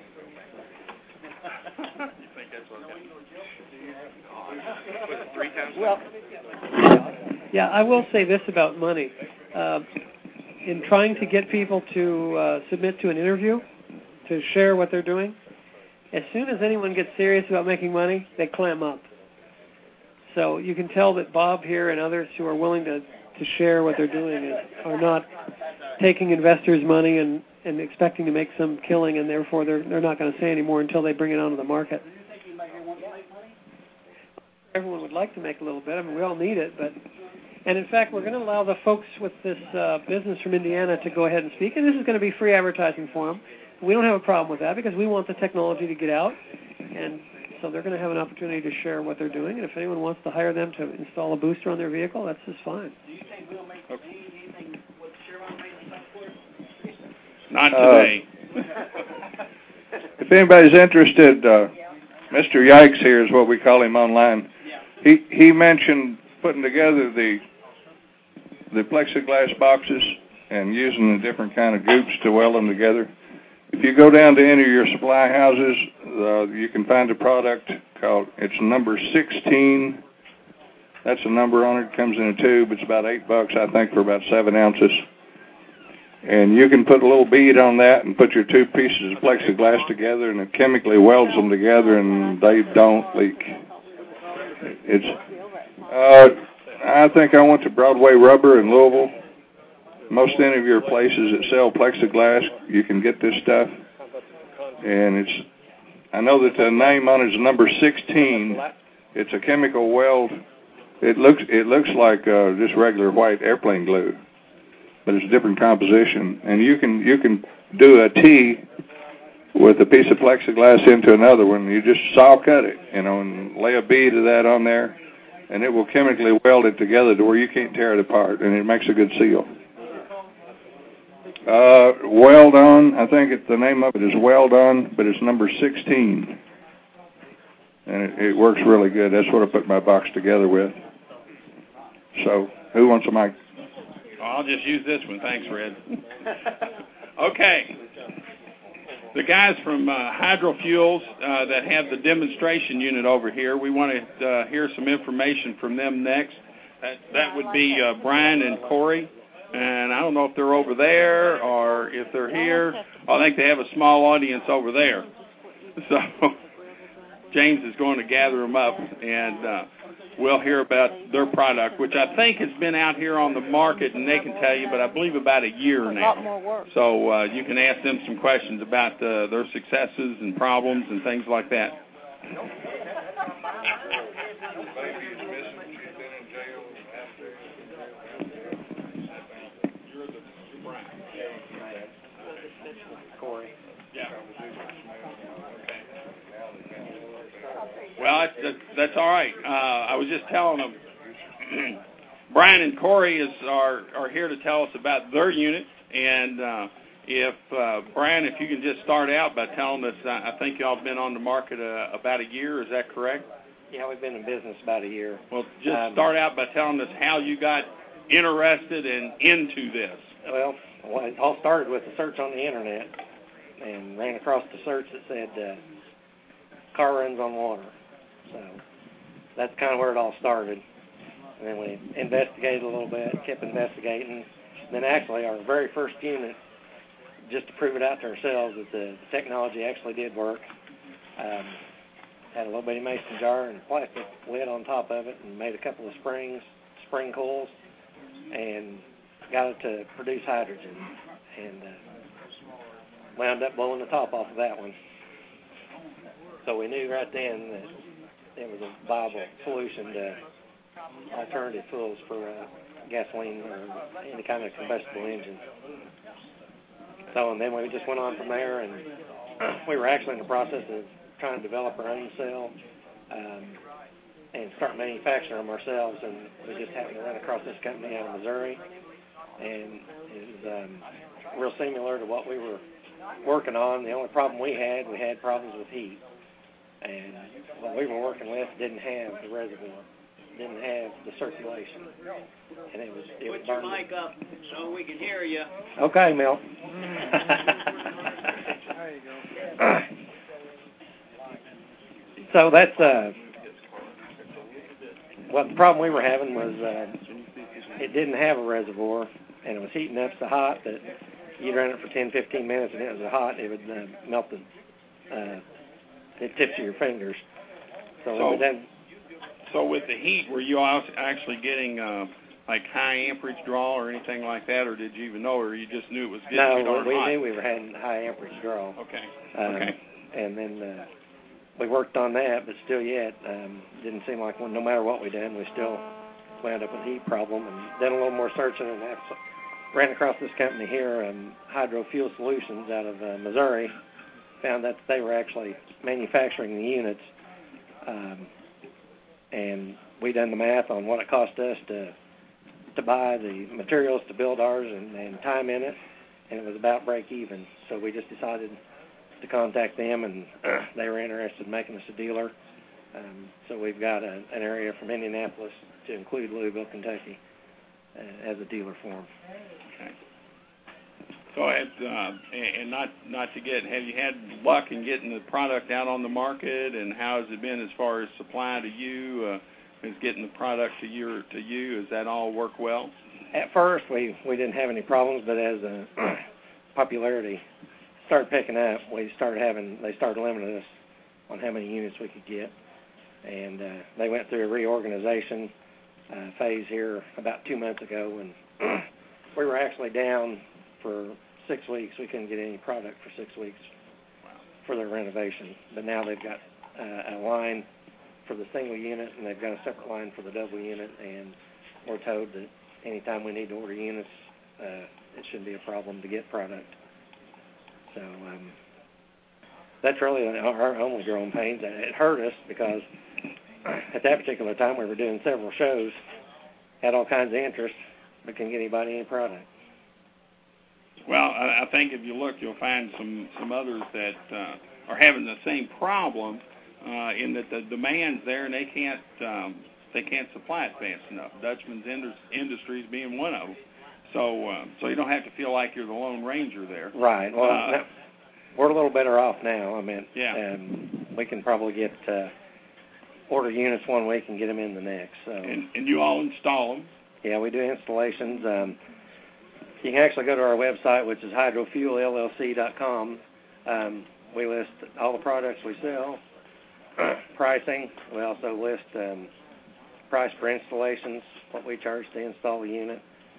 You think that's what? Was it 3 times? Well, Yeah, I will say this about money. In trying to get people to submit to an interview, to share what they're doing, as soon as anyone gets serious about making money, they clam up. So you can tell that Bob here and others who are willing to share what they're doing are not taking investors' money and expecting to make some killing, and therefore they're not going to say any more until they bring it onto the market. Everyone would like to make a little bit. I mean, we all need it, and in fact, we're going to allow the folks with this business from Indiana to go ahead and speak, and this is going to be free advertising for them. We don't have a problem with that because we want the technology to get out, and so they're going to have an opportunity to share what they're doing, and if anyone wants to hire them to install a booster on their vehicle, that's just fine. Do you think we'll make anything with Chevron made in South Florida? Not today. If anybody's interested, Mr. Yikes here is what we call him online. He mentioned putting together the plexiglass boxes and using the different kind of goops to weld them together. If you go down to any of your supply houses, you can find a product called, it's number 16. That's a number on it. It comes in a tube. It's about $8, I think, for about 7 ounces. And you can put a little bead on that and put your 2 pieces of plexiglass together, and it chemically welds them together, and they don't leak. I think I went to Broadway Rubber in Louisville. Most any of your places that sell plexiglass, you can get this stuff. And I know that the name on it is number 16. It's a chemical weld. It looks like just regular white airplane glue, but it's a different composition. And you can do a T with a piece of plexiglass into another one. You just saw cut it, and lay a bead of that on there, and it will chemically weld it together to where you can't tear it apart, and it makes a good seal. Weld On, I think the name of it is Weld On, but it's number 16. And it works really good. That's what I put my box together with. So, who wants a mic? I'll just use this one. Thanks, Red. Okay. The guys from Hydro Fuels that have the demonstration unit over here, we want to hear some information from them next. That would be Brian and Corey. And I don't know if they're over there or if they're here. I think they have a small audience over there. So James is going to gather them up, and we'll hear about their product, which I think has been out here on the market, and they can tell you, but I believe about a year now. A lot more work. So you can ask them some questions about their successes and problems and things like that. Corey. Yeah. Well, that's all right. I was just telling them, Brian and Corey are here to tell us about their unit. And if Brian, if you can just start out by telling us, I think y'all have been on the market about a year. Is that correct? Yeah, we've been in business about a year. Well, just start out by telling us how you got interested and into this. Well, it all started with a search on the internet, and ran across the search that said car runs on water. So that's kind of where it all started. And then we investigated a little bit, kept investigating. Then actually our very first unit, just to prove it out to ourselves that the technology actually did work, had a little bitty mason jar and a plastic lid on top of it, and made a couple of spring coils, and got it to produce hydrogen, and wound up blowing the top off of that one. So we knew right then that it was a viable solution to alternative fuels for gasoline or any kind of combustible engine. So, and then we just went on from there, and we were actually in the process of trying to develop our own cell and start manufacturing them ourselves, and we just happened to run across this company out of Missouri, and it was real similar to what we were working on. The only problem we had problems with heat, and what we were working with didn't have the reservoir, didn't have the circulation, and it was Put your mic up so we can hear you. Okay, Mel. There you go. So that's what the problem we were having was it didn't have a reservoir, and it was heating up so hot that you'd run it for 10, 15 minutes, and it was so hot it would melt the tips of your fingers. So with the heat, were you actually getting like high amperage draw or anything like that, or did you even know, or you just knew it was getting too darn hot? No, we knew we were having high amperage draw. Okay. And then we worked on that, but still yet didn't seem like no matter what we did, we still wound up with a heat problem. And did a little more searching, and ran across this company here, Hydro Fuel Solutions out of Missouri. Found that they were actually manufacturing the units, and we done the math on what it cost us to buy the materials to build ours and time in it, and it was about break even. So we just decided to contact them, and they were interested in making us a dealer. So we've got an area from Indianapolis to include Louisville, Kentucky, as a dealer for them. Okay. So, and not to get, have you had luck in getting the product out on the market, and how has it been as far as supply to you? Is getting the product to you? Has that all worked well? At first, we didn't have any problems, but as popularity started picking up, they started limiting us on how many units we could get, and they went through a reorganization phase here about 2 months ago, and we were actually down for 6 weeks. We couldn't get any product for 6 weeks for their renovation, but now they've got a line for the single unit, and they've got a separate line for the double unit, and we're told that anytime we need to order units, it shouldn't be a problem to get product. So that's really our only growing pains. It hurt us because at that particular time we were doing several shows, had all kinds of interest, but couldn't get anybody any product. Well, I think if you look, you'll find some others that are having the same problem, in that the demand's there and they can't supply it fast enough. Dutchman's Industries being one of them. So you don't have to feel like you're the Lone Ranger there. Right. Well, we're a little better off now. I mean, yeah. We can probably get order units one week and get them in the next. So. And you all install them? Yeah, we do installations. You can actually go to our website, which is hydrofuelllc.com. We list all the products we sell, pricing. We also list price for installations, what we charge to install the unit,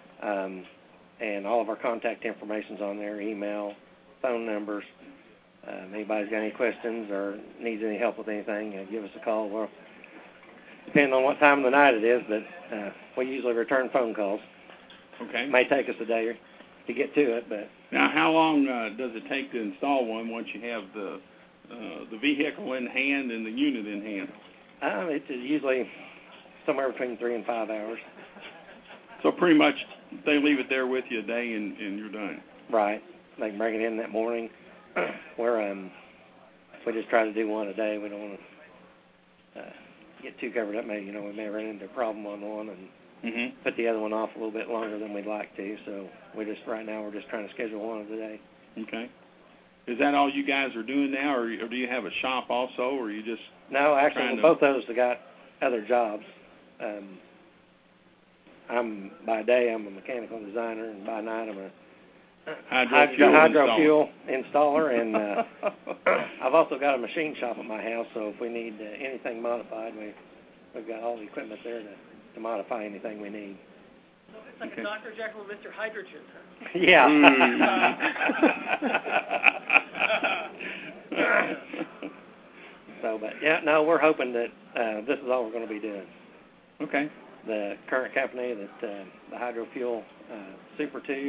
and all of our contact information's on there, email, phone numbers. If anybody's got any questions or needs any help with anything, give us a call. Well, depending on what time of the night it is, but we usually return phone calls. Okay. It may take us a day to get to it, but... Now, how long does it take to install one once you have the vehicle in hand and the unit in hand? It's usually somewhere between 3 and 5 hours. So pretty much they leave it there with you a day and you're done. Right. They can bring it in that morning. We just try to do one a day. We don't want to get too covered up. Maybe, we may run into a problem on one and put the other one off a little bit longer than we'd like to. So right now we're just trying to schedule one a day. Okay. Is that all you guys are doing now, or do you have a shop also, or are you just... No, actually, both those have got other jobs. By day, I'm a mechanical designer, and by night, I'm a hydro fuel installer, and I've also got a machine shop at my house, so if we need anything modified, we've got all the equipment there to modify anything we need. So it's like a Dr. Jekyll and Mr. Hydrogen. Yeah. We're hoping that this is all we're going to be doing. Okay. The current company, the Hydro Fuel Super 2,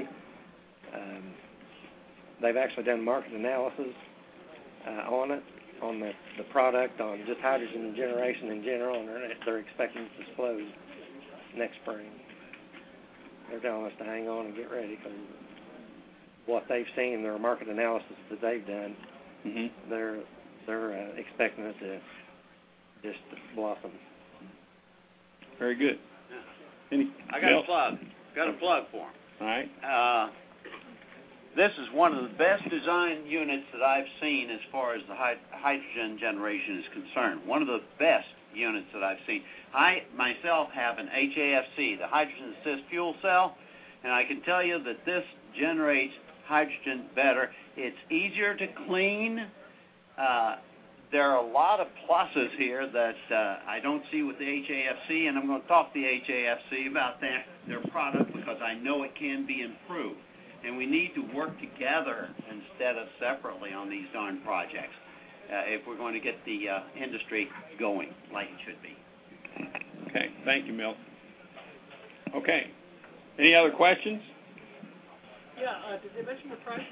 they've actually done market analysis on it, on the product, on just hydrogen generation in general, and they're expecting it to explode next spring. They're telling us to hang on and get ready because what they've seen, their market analysis that they've done, they're expecting it to just blossom. Very good. I got a plug. Got a plug for them. All right. This is one of the best designed units that I've seen as far as the hydrogen generation is concerned. One of the best units that I've seen. I myself have an HAFC, the hydrogen assist fuel cell, and I can tell you that this generates hydrogen better. It's easier to clean. There are a lot of pluses here that I don't see with the HAFC, and I'm going to talk to the HAFC about their product because I know it can be improved. And we need to work together instead of separately on these darn projects if we're going to get the industry going like it should be. Okay, thank you, Milt. Okay, any other questions? Yeah, did they mention the price?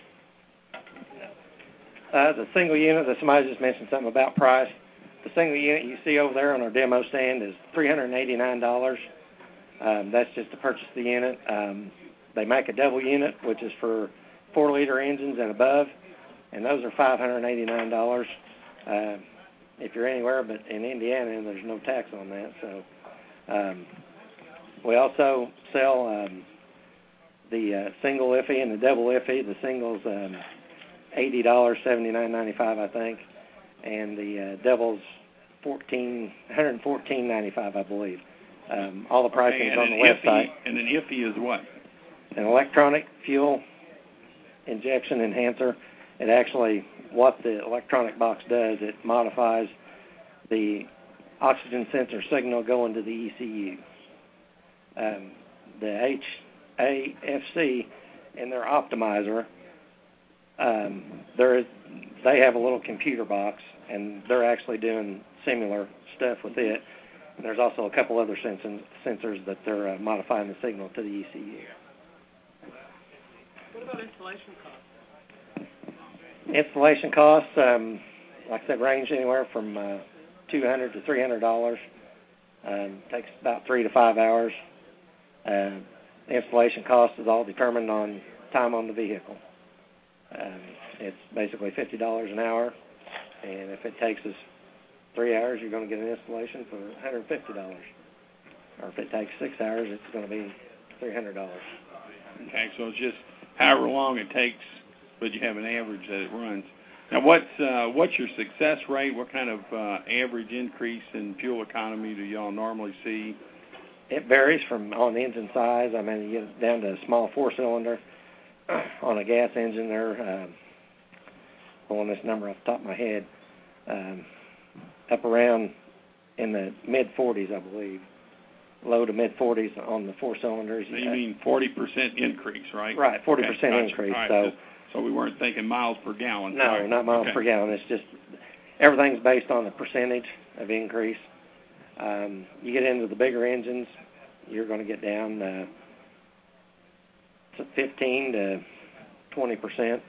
The single unit that somebody just mentioned something about price. The single unit you see over there on our demo stand is $389. That's just to purchase the unit. They make a double unit, which is for 4-liter engines and above, and those are $589. If you're anywhere but in Indiana, there's no tax on that. So we also sell the single IFE and the double IFE. The single's $80, $79.95, I think, and the double's $114.95, I believe. All the pricing is on the website. And an IFE is what? An electronic fuel injection enhancer. It actually, what the electronic box does, it modifies the oxygen sensor signal going to the ECU. The HAFC in their optimizer, they have a little computer box, and they're actually doing similar stuff with it. And there's also a couple other sensors that they're modifying the signal to the ECU. What about installation costs? Installation costs, like I said, range anywhere from $200 to $300. Takes about 3 to 5 hours. The installation cost is all determined on time on the vehicle. It's basically $50 an hour, and if it takes us 3 hours, you're going to get an installation for $150. Or if it takes 6 hours, it's going to be $300. Okay, so it's just however long it takes, but you have an average that it runs. Now, what's your success rate? What kind of average increase in fuel economy do y'all normally see? It varies from on the engine size. I mean, you get down to a small 4-cylinder. On a gas engine, they're pulling this number off the top of my head, up around in the mid-40s, I believe. Low to mid-40s on the 4-cylinders. So you mean 40% increase, right? Right, 40% okay, gotcha. increase. Right, so we weren't thinking miles per gallon. No, right. not miles per gallon. It's just everything's based on the percentage of increase. You get into the bigger engines, you're going to get down to 15 to 20%.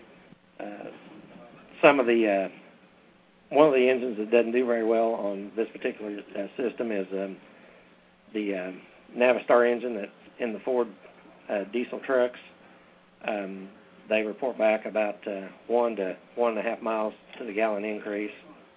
Some of the one of the engines that doesn't do very well on this particular system is the Navistar engine that's in the Ford diesel trucks. They report back about 1 to 1.5 miles to the gallon increase.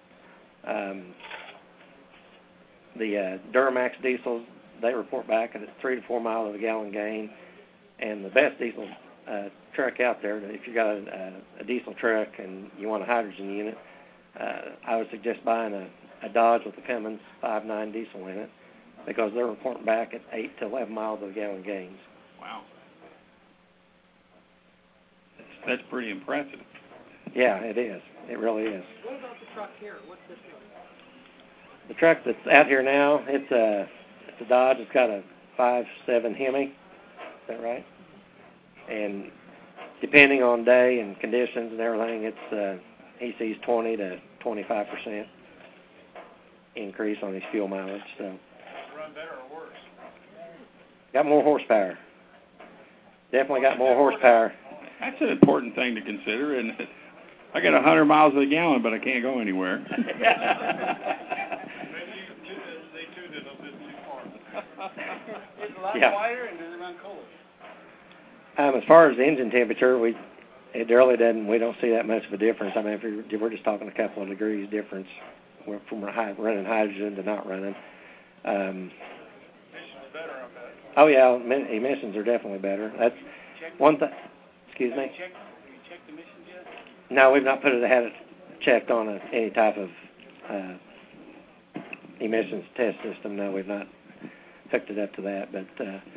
The Duramax diesels, they report back at 3 to 4 miles of the gallon gain. And the best diesel truck out there, if you got a diesel truck and you want a hydrogen unit, I would suggest buying a Dodge with a Cummins 5.9 diesel in it, because they're reporting back at 8 to 11 miles of the gallon gains. Wow. That's pretty impressive. Yeah, it is. It really is. What about the truck here? What's this one? The truck that's out here now, it's a Dodge. It's got a 5.7 Hemi. Is that right? And depending on day and conditions and everything, it's he sees 20 to 25% increase on his fuel mileage. So Run better or worse? Got more horsepower. Definitely got more horsepower. That's an important thing to consider, and I got 100 miles a gallon, but I can't go anywhere. Maybe they tuned it a bit too far. It's a lot quieter and does it run cooler? As far as the engine temperature, it really doesn't. We don't see that much of a difference. I mean, if we're just talking a couple of degrees difference from running hydrogen to not running. Emissions better, I bet. Oh yeah, emissions are definitely better. That's one thing. Excuse me. Have you checked emissions yet? No, we've not had it checked on any type of emissions test system. No, we've not hooked it up to that, but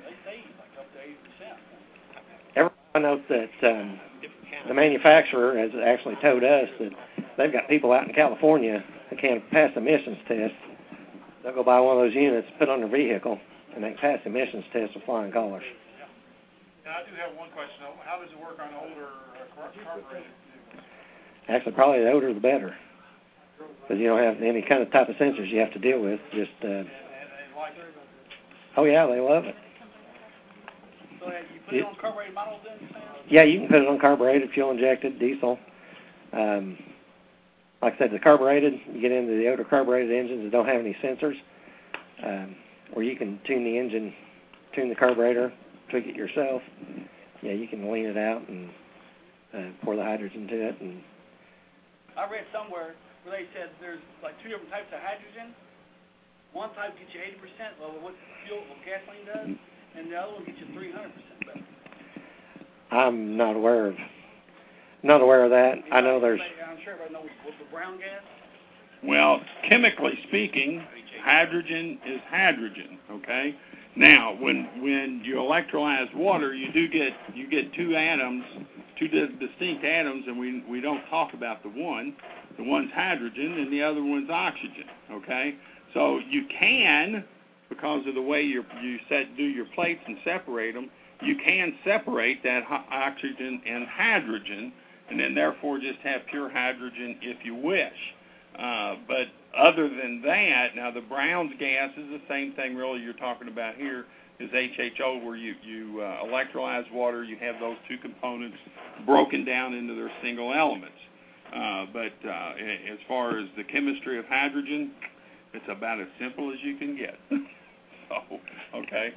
I note that the manufacturer has actually told us that they've got people out in California that can't pass the emissions test. They'll go buy one of those units, put on their vehicle, and they can pass the emissions test with flying colors. Now, I do have one question. How does it work on older carbureted vehicles? Actually, probably the older the better, because you don't have any kind of type of sensors you have to deal with. Just and like it? Oh yeah, they love it. So you put it on carbureted models then? Yeah, you can put it on carbureted, fuel injected, diesel. Like I said, the carbureted, you get into the older carbureted engines that don't have any sensors, where you can tune the engine, tune the carburetor, tweak it yourself. Yeah, you can lean it out and pour the hydrogen to it. And I read somewhere where they said there's like two different types of hydrogen. One type gets you 80% of what gasoline does, and the other one gets you 300% better. I'm not aware of that. I know there's. I'm sure everybody knows what the brown gas. Well, chemically speaking, hydrogen is hydrogen. Okay. Now, when you electrolyze water, you get two atoms, two distinct atoms, and we don't talk about the one. The one's hydrogen, and the other one's oxygen. Okay. So you can, because of the way do your plates and separate them, you can separate that oxygen and hydrogen, and then therefore just have pure hydrogen if you wish. But other than that, now the Brown's gas is the same thing really you're talking about here, is HHO, where you electrolyze water, you have those two components broken down into their single elements. But as far as the chemistry of hydrogen, it's about as simple as you can get. So, okay.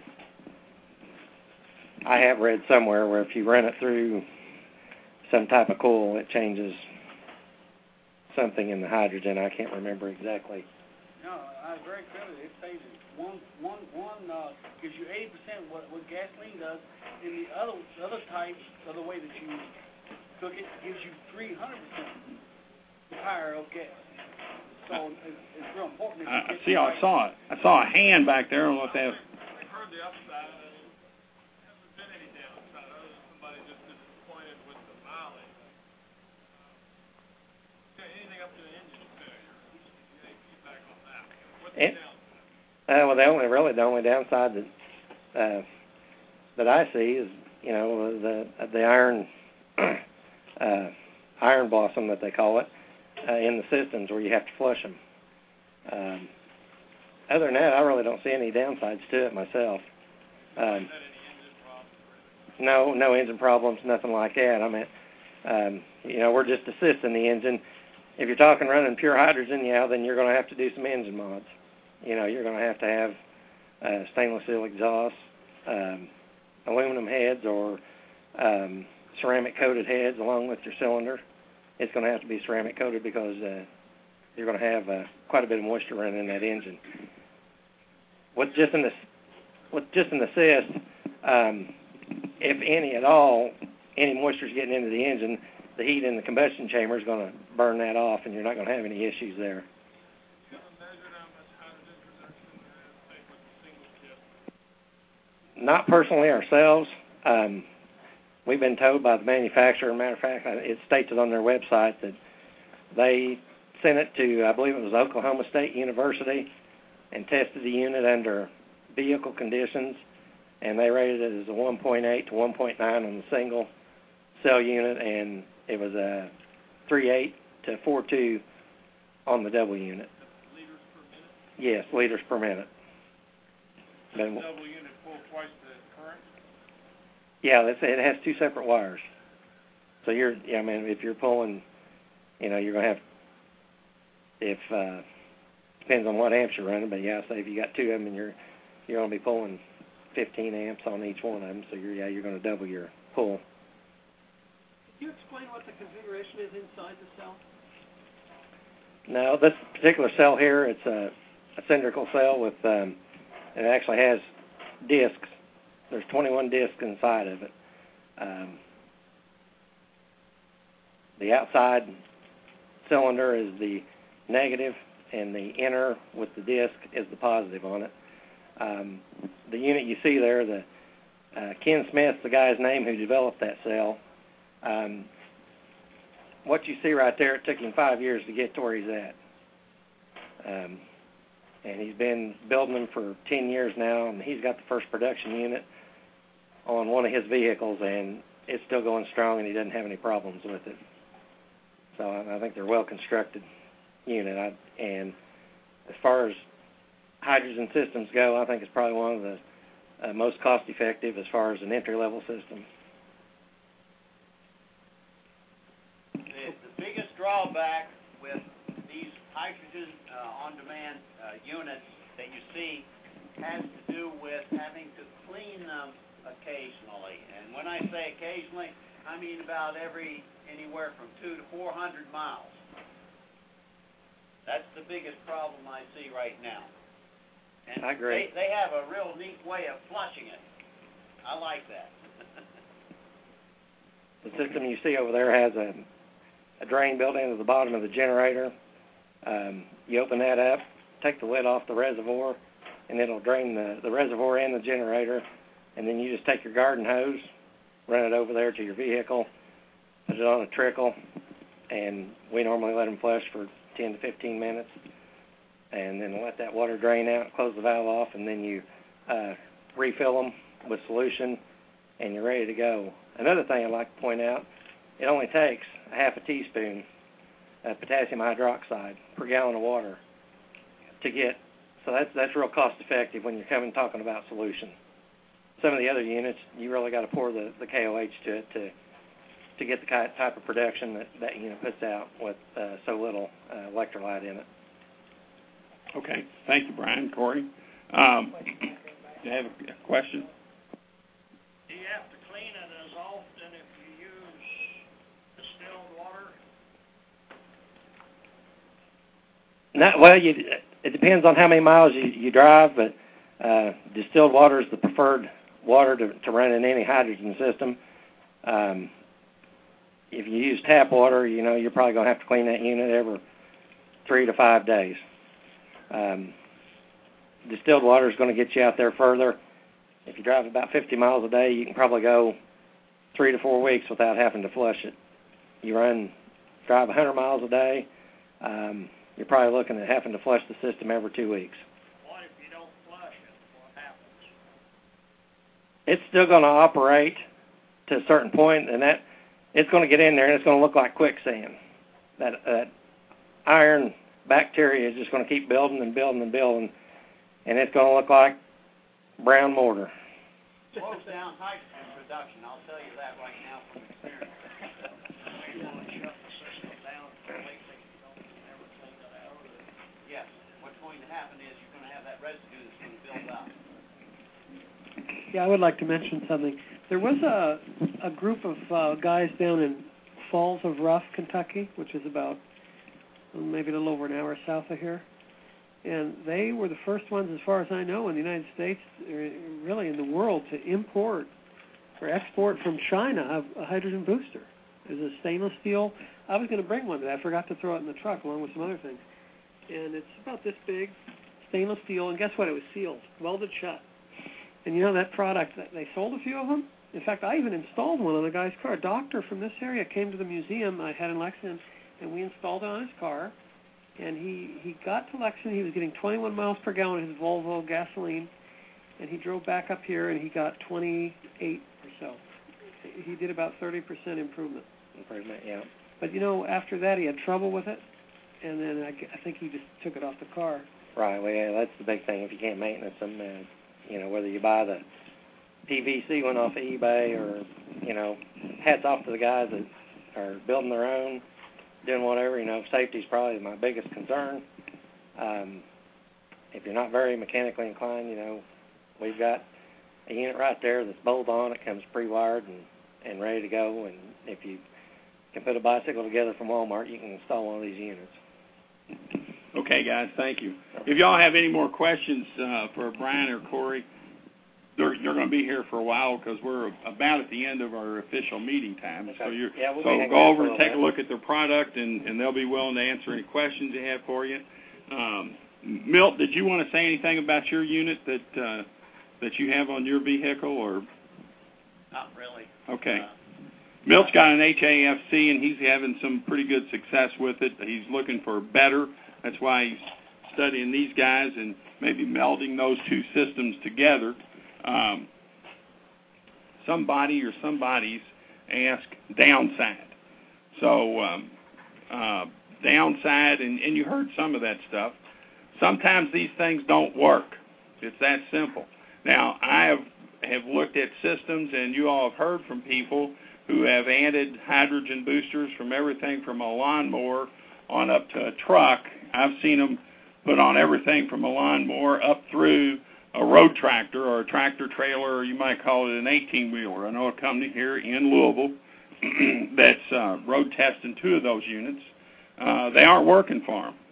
I have read somewhere where if you run it through some type of coil, it changes something in the hydrogen. I can't remember exactly. No, I very clearly it says one gives you 80% what gasoline does, and the other type, the other way that you cook it, gives you 300% the power of gas. So it's real important. I saw it. I saw a hand back there. I don't know if that. I've heard the upside. There hasn't been any downside other than somebody just disappointed with the mileage. Anything up to the engine failure? Any feedback on that? What's the downside? Well, the only downside that I see is the iron blossom that they call it. In the systems where you have to flush them. Other than that, I really don't see any downsides to it myself. No engine problems, nothing like that. I mean, we're just assisting the engine. If you're talking running pure hydrogen, then you're going to have to do some engine mods. You're going to have stainless steel exhausts, aluminum heads, or ceramic coated heads along with your cylinder. It's going to have to be ceramic coated because you're going to have quite a bit of moisture running in that engine. With just an assist, if any at all, any moisture is getting into the engine, the heat in the combustion chamber is going to burn that off, and you're not going to have any issues there. Not personally ourselves. We've been told by the manufacturer, matter of fact, it states it on their website that they sent it to, I believe it was Oklahoma State University, and tested the unit under vehicle conditions, and they rated it as a 1.8 to 1.9 on the single cell unit, and it was a 3.8 to 4.2 on the double unit. Liters per minute? Yes, liters per minute. Does the double unit pull twice the current? Yeah, it has two separate wires. So if you're pulling, you're going to have, depends on what amps you're running, but say if you got two of them and you're going to be pulling 15 amps on each one of them, so you're going to double your pull. Can you explain what the configuration is inside the cell? No, this particular cell here, it's a cylindrical cell with, it actually has discs. There's 21 discs inside of it. The outside cylinder is the negative, and the inner with the disc is the positive on it. The unit you see there, the Ken Smith's the guy's name who developed that cell. What you see right there, it took him 5 years to get to where he's at. And he's been building them for 10 years now, and he's got the first production unit on one of his vehicles, and it's still going strong, and he doesn't have any problems with it. So I think they're a well-constructed unit. And as far as hydrogen systems go, I think it's probably one of the most cost-effective as far as an entry-level system. The biggest drawback with these hydrogen on-demand units that you see has to do with having to clean them occasionally. And when I say occasionally, I mean about anywhere from 200 to 400 miles. That's the biggest problem I see right now. And I agree. They have a real neat way of flushing it. I like that. The system you see over there has a drain built into the bottom of the generator. You open that up, take the lid off the reservoir, and it'll drain the reservoir and the generator. And then you just take your garden hose, run it over there to your vehicle, put it on a trickle, and we normally let them flush for 10 to 15 minutes. And then let that water drain out, close the valve off, and then you refill them with solution, and you're ready to go. Another thing I'd like to point out, it only takes a half a teaspoon of potassium hydroxide per gallon of water to get, so that's real cost effective when you're talking about solution. Some of the other units, you really got to pour the KOH to it to get the type of production that unit puts out with so little electrolyte in it. Okay. Thank you, Brian. Corey? Do you have a question? Do you have to clean it as often if you use distilled water? It depends on how many miles you drive, but distilled water is the preferred water to run in any hydrogen system. If you use tap water, you're probably going to have to clean that unit every 3 to 5 days. Distilled water is going to get you out there further. If you drive about 50 miles a day, you can probably go 3 to 4 weeks without having to flush it. You drive 100 miles a day, you're probably looking at having to flush the system every 2 weeks. What if you don't flush it? What happens? It's still going to operate to a certain point, and that it's going to get in there, and it's going to look like quicksand. That iron bacteria is just going to keep building and building and building, and it's going to look like brown mortar. Slows down hydrogen production, I'll tell you that right now from experience. You want to shut the system down completely. You don't ever clean it out. Yes. What's going to happen is you're going to have that residue that's going to build up. Yeah, I would like to mention something. There was a group of guys down in Falls of Rough, Kentucky, which is about maybe a little over an hour south of here. And they were the first ones, as far as I know, in the United States, really in the world, to import or export from China a hydrogen booster. It was a stainless steel. I was going to bring one today. I forgot to throw it in the truck along with some other things. And it's about this big, stainless steel, and guess what? It was sealed, welded shut. And that product, they sold a few of them. In fact, I even installed one on a guy's car. A doctor from this area came to the museum I had in Lexington, and we installed it on his car. And he got to Lexington. He was getting 21 miles per gallon in his Volvo gasoline, and he drove back up here, and he got 28 or so. He did about 30% improvement. Yeah. But, after that, he had trouble with it, and then I think he just took it off the car. Right. Well, yeah, that's the big thing. If you can't maintenance them, whether you buy the PVC one off of eBay or, hats off to the guys that are building their own, doing whatever, safety is probably my biggest concern. If you're not very mechanically inclined, we've got a unit right there that's bolt-on. It comes pre-wired and ready to go. And if you can put a bicycle together from Walmart, you can install one of these units. Okay, guys, thank you. If y'all have any more questions for Brian or Corey, they're going to be here for a while because we're about at the end of our official meeting time. Okay. So go over and take a look at their product, and they'll be willing to answer any questions you have for you. Milt, did you want to say anything about your unit that you have on your vehicle, or? Not really. Okay. Milt's got an HAFC, and he's having some pretty good success with it. He's looking for better. That's why he's studying these guys and maybe melding those two systems together. Somebody or somebody's asked downside. So downside, and you heard some of that stuff. Sometimes these things don't work. It's that simple. Now, I have looked at systems, and you all have heard from people who have added hydrogen boosters from everything from a lawnmower on up to a truck. I've seen them put on everything from a lawnmower up through a road tractor or a tractor trailer, or you might call it an 18-wheeler. I know a company here in Louisville that's road testing 2 of those units. They aren't working for them.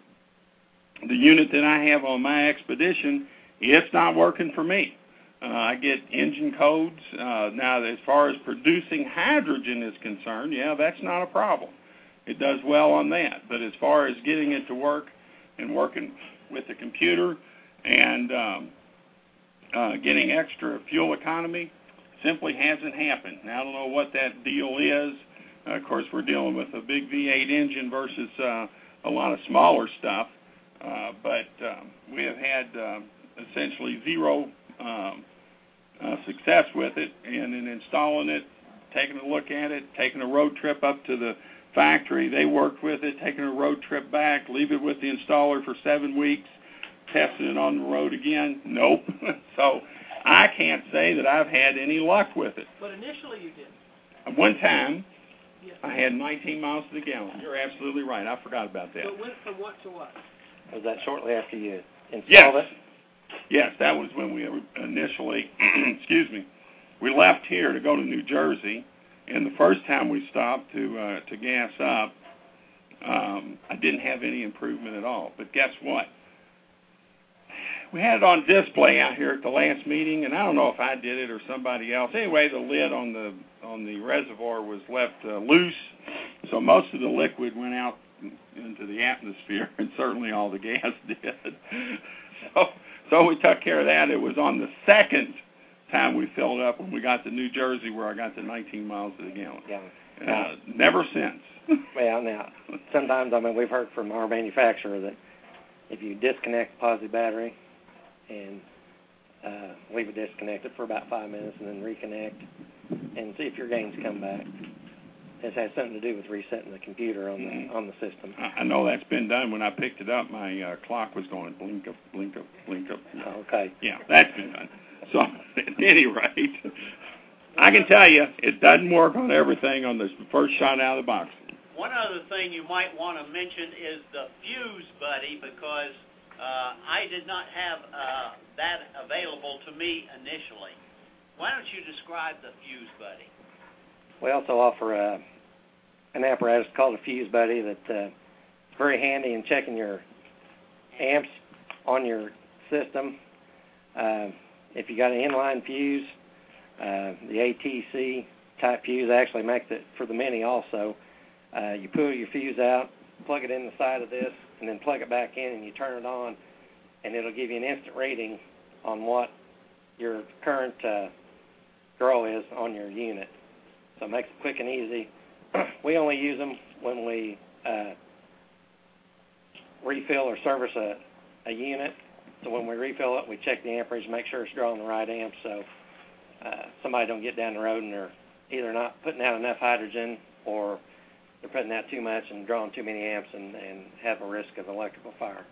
The unit that I have on my Expedition, it's not working for me. I get engine codes. Now, as far as producing hydrogen is concerned, yeah, that's not a problem. It does well on that. But as far as getting it to work and working with the computer and getting extra fuel economy, simply hasn't happened. Now, I don't know what that deal is. Of course, we're dealing with a big V8 engine versus a lot of smaller stuff. But we have had essentially zero success with it, and in installing it, taking a look at it, taking a road trip up to the factory, they worked with it, taking a road trip back, leave it with the installer for 7 weeks, testing it on the road again, nope. So I can't say that I've had any luck with it. But initially you did. One time, Yes. I had 19 miles to the gallon. You're absolutely right. I forgot about that. So it went from what to what? Was that shortly after you installed Yes. it? Yes, that was when we initially, excuse me, we left here to go to New Jersey, and the first time we stopped to gas up, I didn't have any improvement at all. But guess what? We had it on display out here at the last meeting, and I don't know if I did it or somebody else. Anyway, the lid on the reservoir was left loose, so most of the liquid went out into the atmosphere, and certainly all the gas did. So we took care of that. It was on the second time we filled up when we got to New Jersey, where I got to 19 miles to the gallon. Yeah. Never since. Well, now, sometimes, we've heard from our manufacturer that if you disconnect the positive battery and leave it disconnected for about 5 minutes and then reconnect and see if your gains come back, it has something to do with resetting the computer on the system. I know that's been done. When I picked it up, my clock was going blink up, blink up, blink up. Okay. Yeah, that's been done. So, at any rate, I can tell you, it doesn't work on everything on the first shot out of the box. One other thing you might want to mention is the Fuse Buddy, because I did not have that available to me initially. Why don't you describe the Fuse Buddy? We also offer an apparatus called a Fuse Buddy that's very handy in checking your amps on your system. If you got an inline fuse, the ATC type fuse actually makes it for the Mini also. You pull your fuse out, plug it in the side of this, and then plug it back in, and you turn it on, and it'll give you an instant reading on what your current grow is on your unit. So it makes it quick and easy. We only use them when we refill or service a unit. So when we refill it, we check the amperage, make sure it's drawing the right amp, so somebody don't get down the road and they're either not putting out enough hydrogen or they're putting out too much and drawing too many amps and have a risk of electrical fire.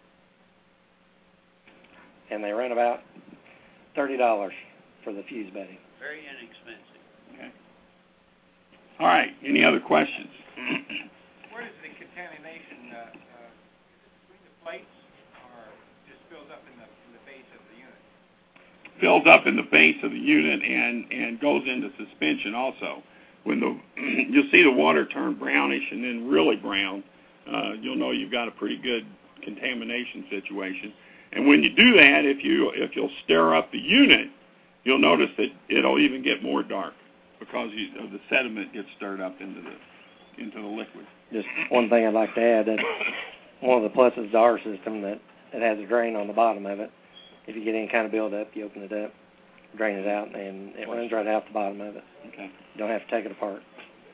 And they run about $30 for the Fuse Buddy. Very inexpensive. Okay. All right. Any other questions? Where does the contamination between the plates, or just fills up in the base of the unit? Fills up in the base of the unit and goes into suspension also. When you'll see the water turn brownish and then really brown, you'll know you've got a pretty good contamination situation. And when you do that, if you'll stir up the unit, you'll notice that it'll even get more dark because the sediment gets stirred up into the liquid. Just one thing I'd like to add, that one of the pluses to our system that it has a drain on the bottom of it. If you get any kind of buildup, you open it up, drain it out, and it runs right out the bottom of it. Okay. You don't have to take it apart.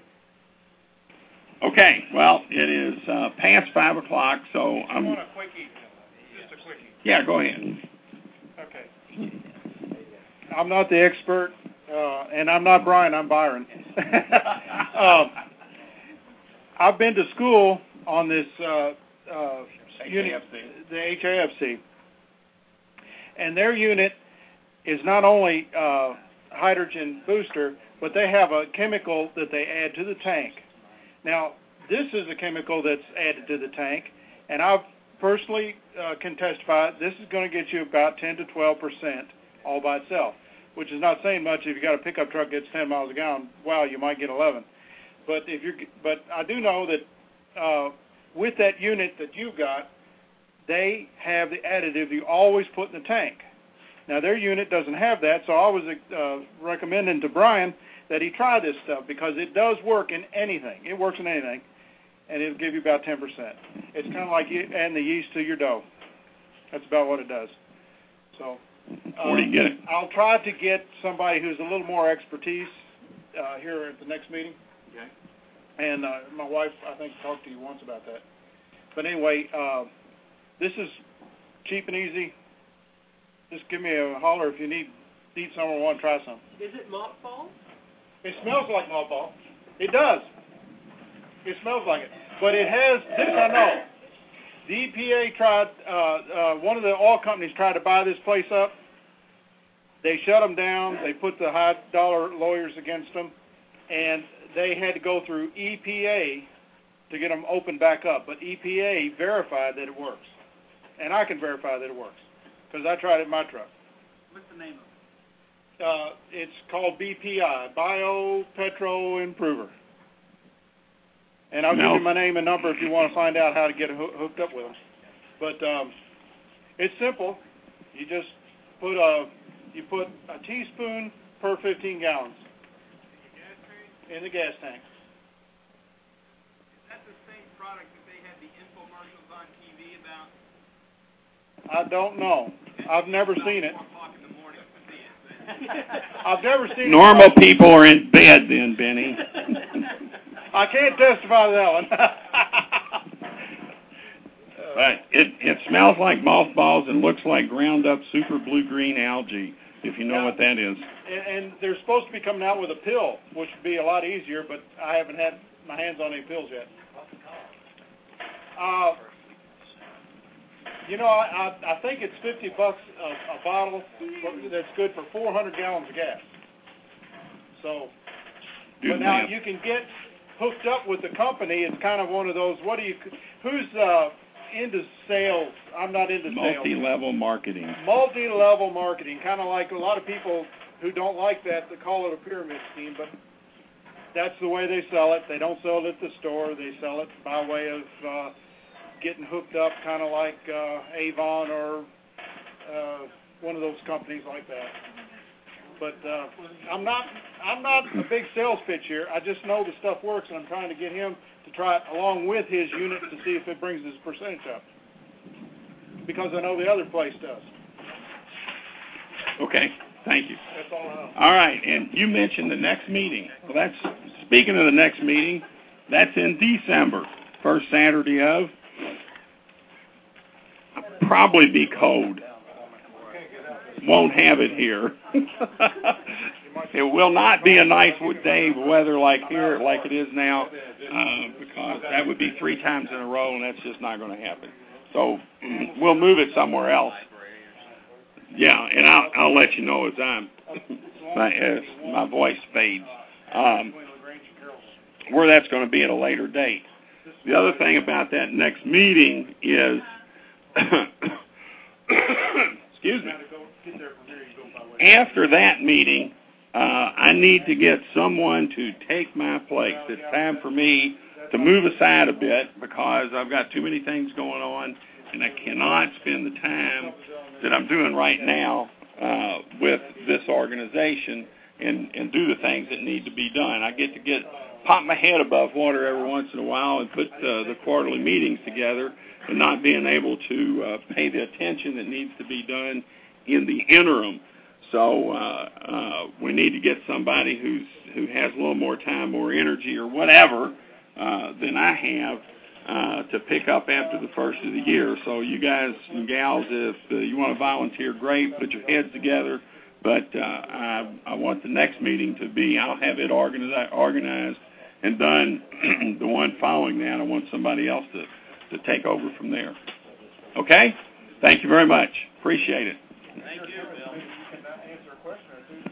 Okay, well, it is past 5 o'clock, so I want a quickie, just a quickie. Yeah, go ahead. Okay. I'm not the expert, and I'm not Brian, I'm Byron. I've been to school on this unit, the HAFC, and their unit is not only hydrogen booster, but they have a chemical that they add to the tank. Now, this is a chemical that's added to the tank, and I personally can testify this is going to get you about 10 to 12% all by itself, which is not saying much. If you got a pickup truck that gets 10 miles a gallon, wow, you might get 11. But I do know that with that unit that you've got, they have the additive you always put in the tank. Now, their unit doesn't have that, so I was recommending to Brian that he try this stuff because it does work in anything. It works in anything, and it'll give you about 10%. It's kind of like you adding the yeast to your dough. That's about what it does. So Where do you get it? I'll try to get somebody who's a little more expertise here at the next meeting. Okay. And my wife, I think, talked to you once about that. But anyway, this is cheap and easy. Just give me a holler if you need some or want to try some. Is it mothball? It smells like mothball. It does. It smells like it. But it has, this I know. The EPA tried, one of the oil companies tried to buy this place up. They shut them down. They put the high dollar lawyers against them. And they had to go through EPA to get them opened back up. But EPA verified that it works. And I can verify that it works because I tried it in my truck. What's the name of it? It's called BPI, Bio Petro Improver. And I'll give you my name and number if you want to find out how to get hooked up with them. But it's simple. You just put a teaspoon per 15 gallons in the gas tank. Is that the same product that they had the infomercials on TV about? I don't know. I've never seen it. 4 o'clock in the morning to see it. I've never seen Normal it. people are in bed then, Benny. I can't testify to that one. But it smells like mothballs and looks like ground up super blue-green algae, if you know what that is. And they're supposed to be coming out with a pill, which would be a lot easier, but I haven't had my hands on any pills yet. I think it's $50 a bottle that's good for 400 gallons of gas. So, but now you can get hooked up with the company. It's kind of one of those. Who's into sales? I'm not into sales. Multi-level marketing. Multi-level marketing, kind of like a lot of people who don't like that, they call it a pyramid scheme, but that's the way they sell it. They don't sell it at the store. They sell it by way of getting hooked up, kind of like Avon or one of those companies like that. But I'm not a big sales pitch here. I just know the stuff works, and I'm trying to get him to try it along with his unit to see if it brings his percentage up. Because I know the other place does. Okay, thank you. That's all I know. All right, and you mentioned the next meeting. Well, speaking of the next meeting, that's in December, first Saturday of. I'll probably be cold. Won't have it here. It will not be a nice day of weather like here, like it is now, because that would be 3 times in a row, and that's just not going to happen. So we'll move it somewhere else. Yeah, and I'll let you know as my voice fades. Where that's going to be at a later date. The other thing about that next meeting is, excuse me, after that meeting, I need to get someone to take my place. It's time for me to move aside a bit because I've got too many things going on, and I cannot spend the time that I'm doing right now with this organization and do the things that need to be done. I get to get pop my head above water every once in a while and put the quarterly meetings together, and not being able to pay the attention that needs to be done in the interim. So we need to get somebody who has a little more time, more energy, or whatever than I have to pick up after the first of the year. So you guys and gals, if you want to volunteer, great. Put your heads together. But I want the next meeting to be, I'll have it organized and done. The one following that, I want somebody else to take over from there. Okay? Thank you very much. Appreciate it. Thank you, Bill. Can I answer a question or two?